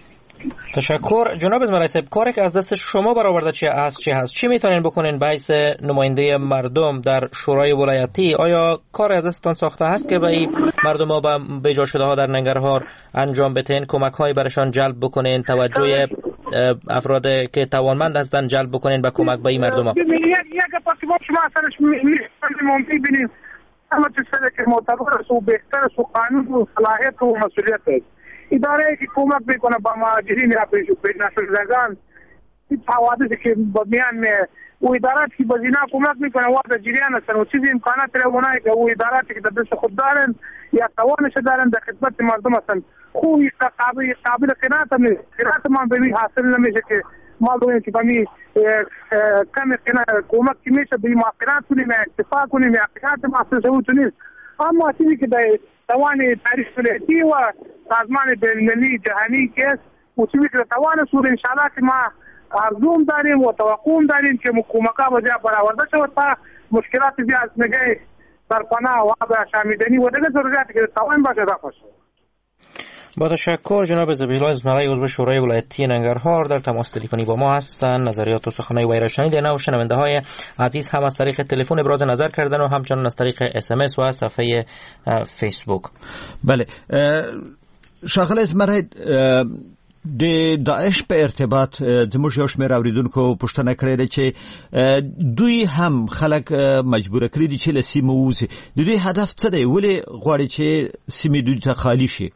تشکر جناب اسماعیل صاحب. کاری که از دست شما برآورده چی هست چی هست چی میتونین بکنین به حیث نماینده مردم در شورای ولایتی؟ آیا کار از دستتان ساخته هست که به این مردم ها به بیجا شده ها در ننگرهار انجام بتین، کمک های برشان جلب بکنین، توجه افراد که توانمند هستن جلب بکنین به کمک به این مردم ها؟ یک یک پاکی با شما سرش میبینیم اما چه سره که معتبر است و بهتر است و قانون و صلاحیت و مسئولیت است. اداره که کمک میکنه با مهاجرین یا پناهجویان، این حوادثی که با میان می و ادارات که با زینا کمک میکنه و در جریان هستن و چیزی امکانات را اونایی که و اداراتی که در دست خود دارن یا توانش دارن در خدمت مردم هستن خوی قابل قابل قناعت هم نیست. قناعت ما به حاصل نمیشه که ما دویم که بمی کم کمک که میشه به ما قناعت کنیم یا اکتفا کنیم یا قناعت ما حاصل شوید نیست. اما چیزی که در توان تاریخ ولایتی و سازمان بین‌المللی جهانی که است و چیزی که توان سود انشاءالله که ما ارزوم داریم و توقعم داریم که کمک‌ها به جای برآورده شود تا مشکلات زیاد نگه سرپناه و آب شامیدنی و دیگر ضروریاتی که توان باشه رفع شود. با تشکر جناب ذبیح‌الله اسماعیلی عضو شورای ولایتی ننگرهار در تماس تلفنی با ما هستند. نظریات و سخنان وی را شنیدین و شنونده های عزیز هم از طریق تلفن ابراز نظر کردن و همچنین از طریق اس ام اس و از صفحه فیسبوک. بله شاغل اسماعیل د داعش په ارتباط زموږ یو شمېر اوریدونکو پوښتنه کړې ده چې دوی هم خلک مجبور کړي دي چې له سیمې ووځي. د دوی هدف څه دی؟ ولې غواړي چې سیمې دوی ته خالي شي؟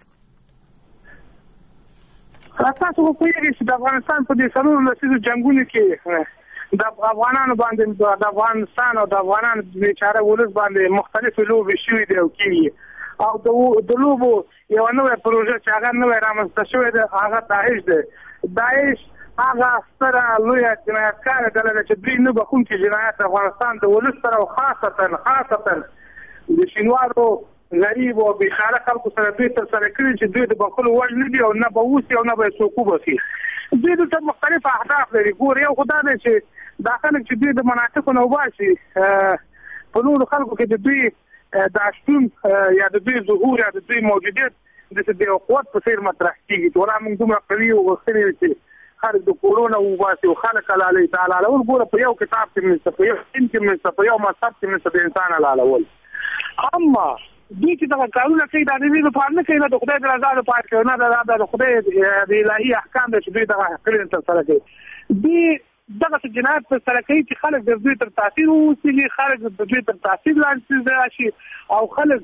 تاسو خو پوهېږئ چې د افغانستان په دې څلورو لسیزو جنګونو کې د افغانانو باندې د افغانستان او د افغانانو بیچاره ولس باندې مختلفې لوبې شوي دي او کېږي او د لوبو یوه نوې پروژه چې هغه نوې رامنځته شوې ده هغه داعش دی. داعش هغه ستره لویه جنایتکاره ډله ده چې دوی نه بخښونکي جنایت افغانستان د ولس سره او خاصتا خاصتا د شینوارو غریب او بیچاره خلکو سره دوی ترسره کړي چې دوی د بخښلو وړ نه دي او نه به اوسي او نه به یې څوک وبخښي. دوی دلته مختلف اهداف لري. ګور یو خو دا دی چې دا خلک چې دوی د مناطقو نه وباسي په نورو خلکو کې د دوی د شتون یا د دوی ظهور یا د دوی موجودیت د یو قوت په څېر مطرح کېږي. ټوله موږ دومره قوي او غښتلي یو چې خلک د کورونه وباسي او خلک حلالوي ته حلالول. ګوره په یو کتاب کې مې په یو دین کې مې په یو مذهب کې مې د انسان حلالول. اما دوی چې دغه کارونه کوي دا د دې لپاره نه کوي، نه د خدای د رضا لپاره کوي، نه د خدای د الهي احکام دی چې دوی دغه کړنې ترسره کوي. دوی دغه جنایت ترسره کوي چې خلک د دوی تر تاثیر ووسي، خلک د دوی تر تاثیر لاندې راشي او خلک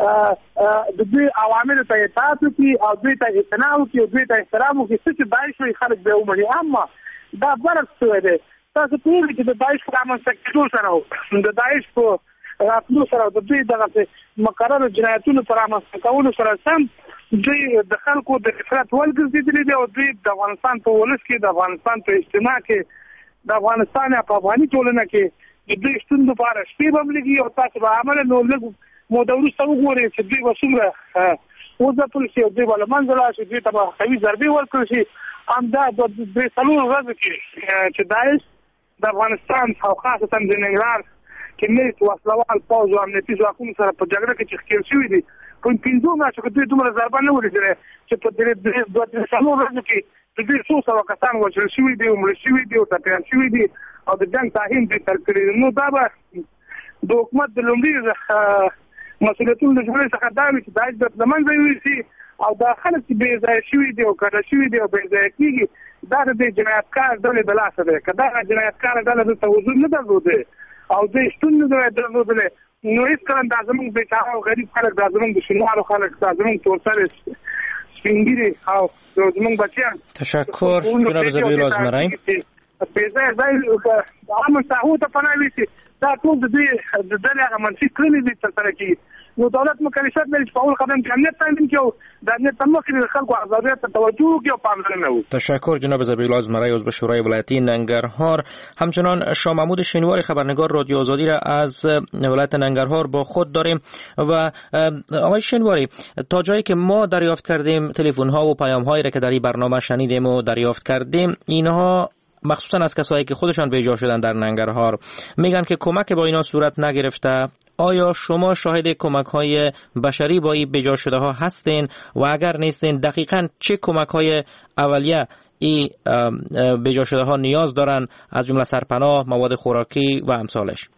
د دوی عواملو ته اطاعت وکړي او دوی ته اعتنا وکړي او دوی ته احترام وکړي. څه چې داعش وایي خلک به ومني. اما دا برعکس شوی دی. تاسو پوهېږئ چې د داعش په رامنځته کېدو سره د داعش په راتلو سره د دوی دغه مقررو جنایتونو په رامنځته کولو سره سم دوی د خلکو د نفرت وړ ګرځېدلي دي او دوی د افغانستان په ولس کې د افغانستان په اجتماع کې د افغانستان په افغاني ټولنه کې د دوی شتون لپاره شپې به هم لګي او تاسو به عمله نو لږ موده وروسته وګورئ چې دوی به څومره وځپل شي او دوی به له منځه لاړ شي، دوی ته به قوي ضربې ورکړل شي. همدا د درې څلورو ورځو کې چې داعش د افغانستان او خاصتا د ننګرهار کې ملت وسلوال پوځ او امنیتي ځواکونو سره په جګړه کې چې ښکېل شوي دي په پنځو میاشتو کې دوی دومره ضربه نه ورسېدلی چې په درې دوه درې څلورو ورځو کې د دوی څو سوه کسان وژل شوي دي او مړه شوي دي او ټپیان شوي دي او د جنګ تاهین دوی تر کړي دي. نو دا به د حکومت د لومړي مسؤلیتونو د جوړې څخه دا وي چې داعش باید له منځه یوسي او دا خلک چې بې ځایه شوي دي او کډه شوي دي او بې ځایه کېږي دا د دې جنایتکار ډلې د لاسه دی. که دغه جنایتکاره ډله دلته وجود نه درلودی او دوی شتون نه درلودلی نو هېڅکله دا زموږ بېچاره او غریب خلک دا زموږ د شینوارو خلک دا زموږ تورسرې سپین ږیري او زموږ بچیان تشکر جناب ذبیحالله اسماعیلی بې ځایه ځای عامه ساحو ته پناه ویسي. دا ټول د دوی د ډلې هغه منفي کړنې دي ترسره کېږي. نو دولت مکلفیت لري چې په اول قدم کې امنیت تامین کړي او د امنیت په مخکې د خلکو آزادیت ته توجه وکړي او پاملرنه وکړي. تشکر جناب ذبیحالله اسماعیلی عضو شورای ولایتی ننگرهار. همچنان شاه محمود شینواری خبرنگار رادیو آزادی را از ولایت ننگرهار با خود داریم و آقای شینواری تا جایی که ما دریافت کردیم تلفن ها و پیام هایی را که در این برنامه شنیدیم و دریافت کردیم اینها مخصوصا از کسایی که خودشان بیجا شدن در ننگرهار میگن که کمک با اینا صورت نگرفته آیا شما شاهد کمک های بشری با این بجا شده ها هستین و اگر نیستین دقیقاً چه کمک های اولیه این بجا شده ها نیاز دارن، از جمله سرپناه، مواد خوراکی و امثالش؟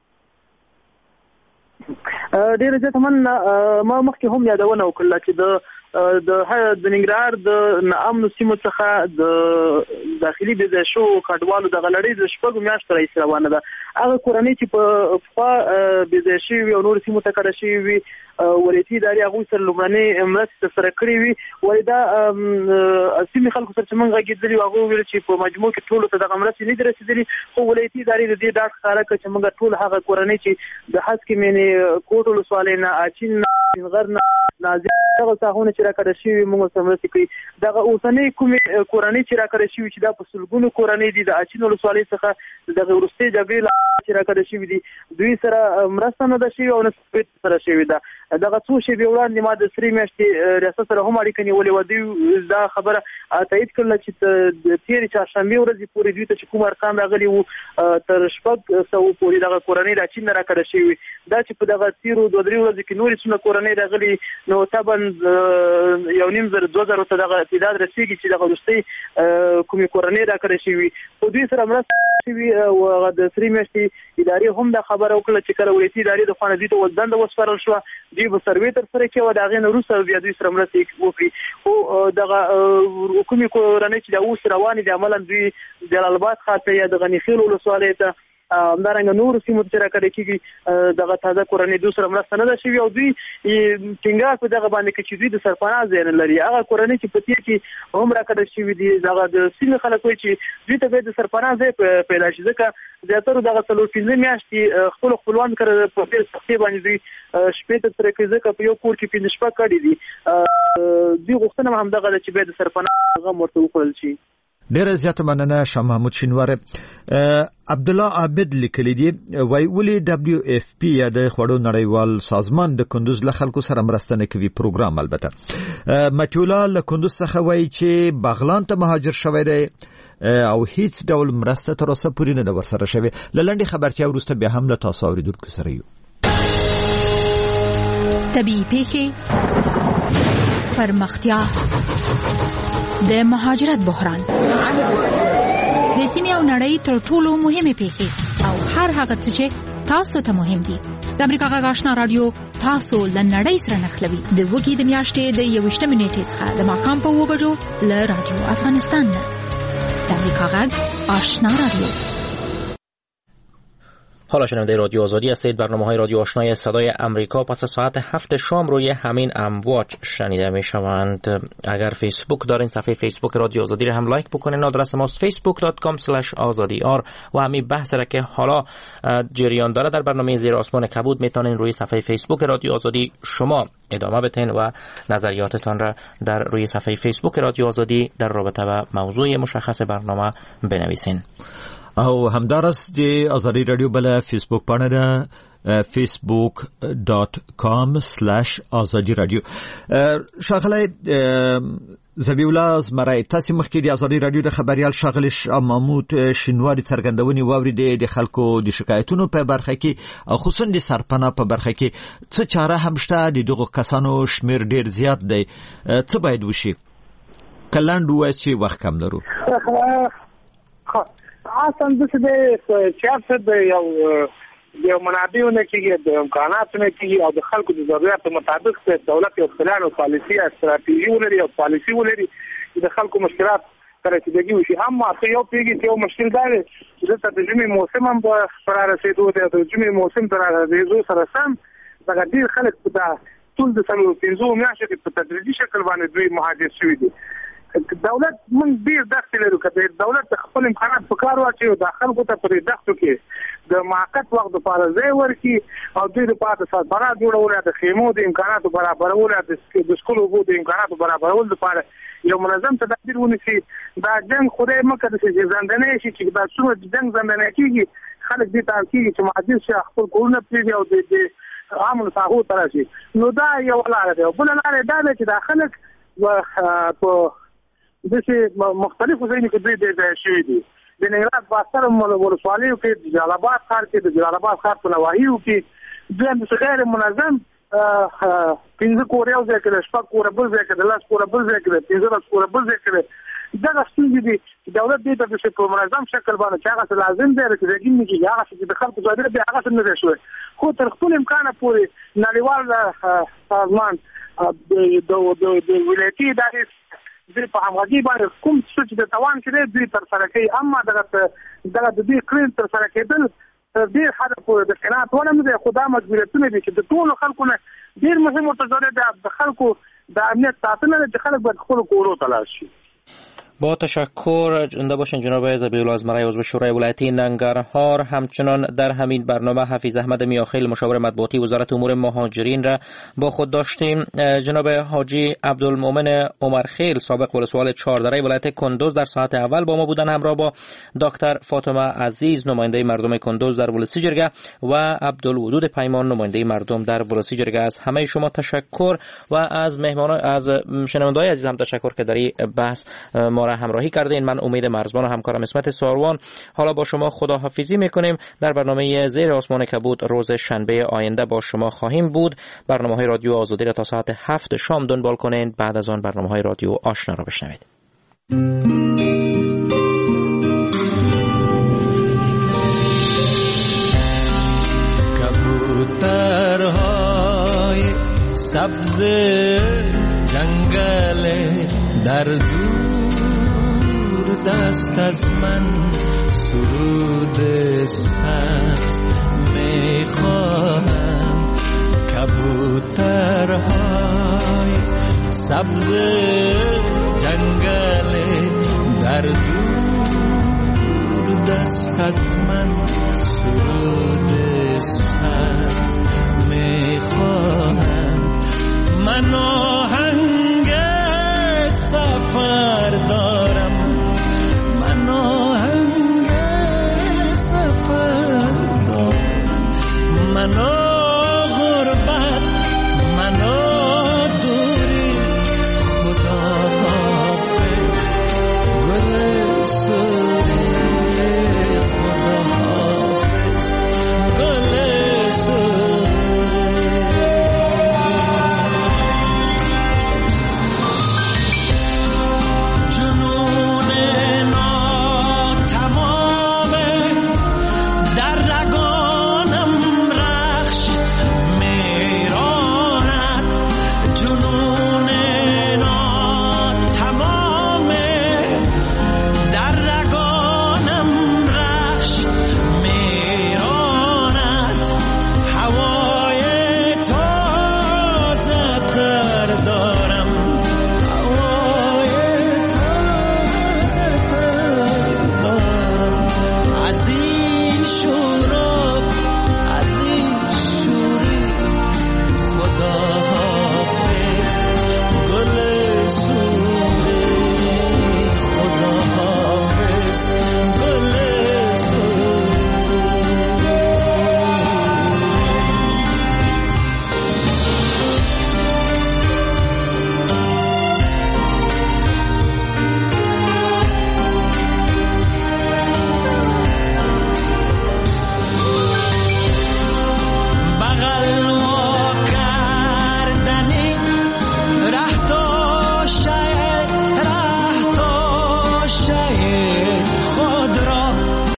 ډیره زیاته من ما مخکې هم یادونه وکړه چې د د د ننګرهار د ناامنو سیمو څخه د داخلي بې شو کډوالو د غلړې د شپږو میاشتو راهیسې روانه ده. هغه کورنۍ چې په پخوا بې شوي او نور سیمو ته کډه شوي وي ولایتي ادارې هغوی سره لومړنۍ مرستې ترسره کړې وي. وایي دا سیمې خلکو سره چې موږ غږېدلي وو هغوی ویل چې په مجموع کې ټولو ته دغه مرستې نه دي رسېدلي، خو ولایتي ادارې د دې ډاډ ښکاره کړه چې موږ ټول هغه کورنۍ چې د هسکې مینې کوټ ولسوالۍ نه، اچین نه، سپینغر نه، نازک دغه ساحونه چې راکړه شوي موږ سره مرستې کوي. دغه اوسنۍ کومې کورنۍ چې راکړه شوي چې دا په سلګونو کورنۍ دي د اچین ولسوالۍ څخه دغه وروستۍ جګړې چې راکړه شوي دي دوی سره مرسته نه ده شوې او نه سره شوې ده. دغه څو شېبې وړاندې ما د سرې میاشتې ریاست سره هم اړیکه نیولې وه. دوی دا خبره تایید کړله چې تېرې چهارشنبې ورځې پورې دوی ته چې کوم ارقام راغلي وو تر شپږ سوو پورې دغه کورنۍ د چین نه راکړه شوي. دا چې په دغه تېرو دوه درې ورځې کې نورې څومره کورنۍ راغلي نو طبعا یو نیم زر دوه زرو ته دغه تعداد رسېږي چې دغه وروستۍ کومې کورنۍ راکړه شوي. خو دوی سره مرسته شوي او د سرې میاشتې ادارې هم دا خبره وکړه چې کله ولایتي ادارې د خوا نه دوی ته دنده وسپارل شوه دوی به سروې ترسره کړي او د هغې نه وروسته بیا دوی سره مرسته وکړي. خو دغه کومې کورنۍ چې دا اوس روانې دي عملا دوی جلال آباد ښار ته یا د غني خیل ولسوالۍ ته همدارنګه نورو سیمو ته چې راکړه کېږي دغه تازه کورنۍ دوی سره مرسته نه ده شوې او دوی ټینګار په دغه باندې کوي چې دوی د سرپناه ځای نه لري. هغه کورنۍ چې په تېر کې هم راکړه شوي دي دغه د سیمې خلک وایي چې دوی ته باید د سرپناه ځای پیدا شي، ځکه زیاترو دغه څلور پنځه میاشتې خپلو خپلوانو سره په ډېر سختۍ باندې دوی شپې ترسره کوي، ځکه په یو کور کې پنځه شپږ کډې دي. دوی غوښتنه هم همدغه ده چې باید د سرپناه غم ورته وخوړل شي. ډیره زیاته مننه شاه محمود شینواره. عبدالله عابد لیکلی دی وای ولې دبلیو اف پی یا د خوړو نړیوال سازمان د کندوز له خلکو سره مرسته نه کوي پروګرام. البته متیولا له کندوز څخه وای چې بغلان ته مهاجر شوی دی او هیڅ ډول مرسته تر اوسه پورې نه ده ورسره شوې. له لنډې خبرتیا وروسته بیا هم له تاسو اورېدونکو سره یو. طبیعي پیښې، پرمختیا، د مهاجرت بحران، د سیمې او نړۍ تر ټولو مهمه پیښې او هر هغه څه چې تاسو ته مهم دي. د امریکا غږ آشنا رادیو تاسو له نړۍ سره نښلوي. د وګړي د میاشتې د یوویشتمې نیټې څخه د ماښام په اوه بجو له رادیو افغانستان نه. د امریکا غږ آشنا رادیو. حالا شنونده رادیو آزادی هستید. برنامه های رادیو آشنای صدای امریکا پس از ساعت هفت شام روی همین امواج شنیده می شوند. اگر فیسبوک دارین صفحه فیسبوک رادیو آزادی رو هم لایک بکنین. آدرس ماست facebook dot com slash azadi r و همین بحث را که حالا جریان داره در برنامه زیر آسمان کبود میتونین روی صفحه فیسبوک رادیو آزادی شما ادامه بدین و نظریاتتان را در روی صفحه فیسبوک رادیو آزادی در رابطه با موضوع مشخص برنامه بنویسین. او همدارس د آزادی رادیو بل فیسبوک پاڼه ده facebook dot com slash azadi radio. شاغلی زبیح الله زمری تاسو مخکې د آزادی رادیو د خبريال شاغلی محمود شینواری څرګندونې واوري د خلکو د شکایتونو په برخه کې او خصوصا د سرپناه په برخه کې څه چاره هم شته؟ د دغه کسانو شمیر ډیر زیات دی، څه باید وشي؟ کلاند وایي چې وخت کم لرو. اصلا د څه د چارت د یو یو منابعونه کېږي د امکاناتو نه کېږي او د خلکو د ضرورت مطابق د دولت یو پلان او پالیسي او استراتیژي ولري او پالیسي ولري چې د خلکو مشکلات سره رسیدګي وشي. اما څه یو پیږي چې یو مشکل دی چې د ترجمه موسم هم په قرار رسیدو د ترجمه موسم تر راځي سره سم دغه ډیر خلک په ټول د سلو پنځو میاشتې په تدریجي شکل باندې دوی مهاجر شوي دي. دولت من ډیر دښتې لرو که دولت خپل امکانات په کار واچوي او د خلکو ته په دې دښتو کې د موقت وخت لپاره ځای ورکړي او دوی لپاره د سربراہ جوړول، د خیمو د امکاناتو برابرول، د سکول اوبو د امکاناتو برابرول لپاره یو منظم تدابیر ونیسي. دا جنګ خدای مکه د زندانۍ شي چې دا څومره جنګ زندانۍ کېږي خلک دې ته کېږي چې مهاجر شي خپل کورونه پرېږدي او د عامو ساحو ته راشي. نو دا یو لاره ده. بله لاره دا ده چې دا خلک په داسې مختلفو ځایونو کې دوی ډېر ځای شوي دي. د ننګرهار په اکثره ولسوالیو کې د جلال آباد ښار کې د جلال آباد ښار په نواحیو کې دویم د غیر منظم پنځه کور یو ځای کې شپږ کور بل ځای کې لاس کور بل ځای کې پنځه لاس کور بل ځای کې دا ستونزې دي دولت دې ته په منظم شکل باندې چې هغه لازم دی چې دګین نه کیږي هغه چې د خلکو ځای دی هغه څنګه دی شوی خو تر خپل امکانه پورې نړیوال سازمان د د ولایتي ادارې د په همغږي باندې کوم څه چې د توان کې دی تر سره کوي اما دغه دغه د دې کړن تر سره کېدل ډیر حد پورې د قناعت ونه مده خدا مجبوریتونه دي چې د ټول خلکو نه ډیر مهمه ته د خلکو د امنیت ساتنه چې خلک به خپل کورو ته لاړ شي. با تشکر. زنده باشین جناب ذبیح الازمرای عضو شورای ولایتی ننگرهار. همچنان در همین برنامه حفیظ احمد میاخیل مشاور مطبوعاتی وزارت امور مهاجرین را با خود داشتیم. جناب حاجی عبدالمؤمن عمرخیل سابق ولسوال چهاردره ولایت کندوز در ساعت اول با ما بودن، همراه با دکتر فاطمه عزیز نماینده مردم کندوز در ولسی جرگه و عبدالودود پیمان نماینده مردم در ولسی جرگه. از همه شما تشکر و از مهمانان از شنونده‌های عزیز هم تشکر که در این بحث ما را همراهی کردین. من امید مرزبان و همکارم اسمت ساروان حالا با شما خداحافظی میکنیم. در برنامه زیر آسمان کبود روز شنبه آینده با شما خواهیم بود. برنامه‌های رادیو آزادی را تا ساعت هفت شام دنبال کنین. بعد از آن برنامه‌های رادیو آشنا را بشنوید. کبوترهای سبز جنگل در دور دست از من سرود سبز میخواهم. کبوترهای سبز جنگل در دور دست از من سرود سبز میخواهم. من آهنگ سفر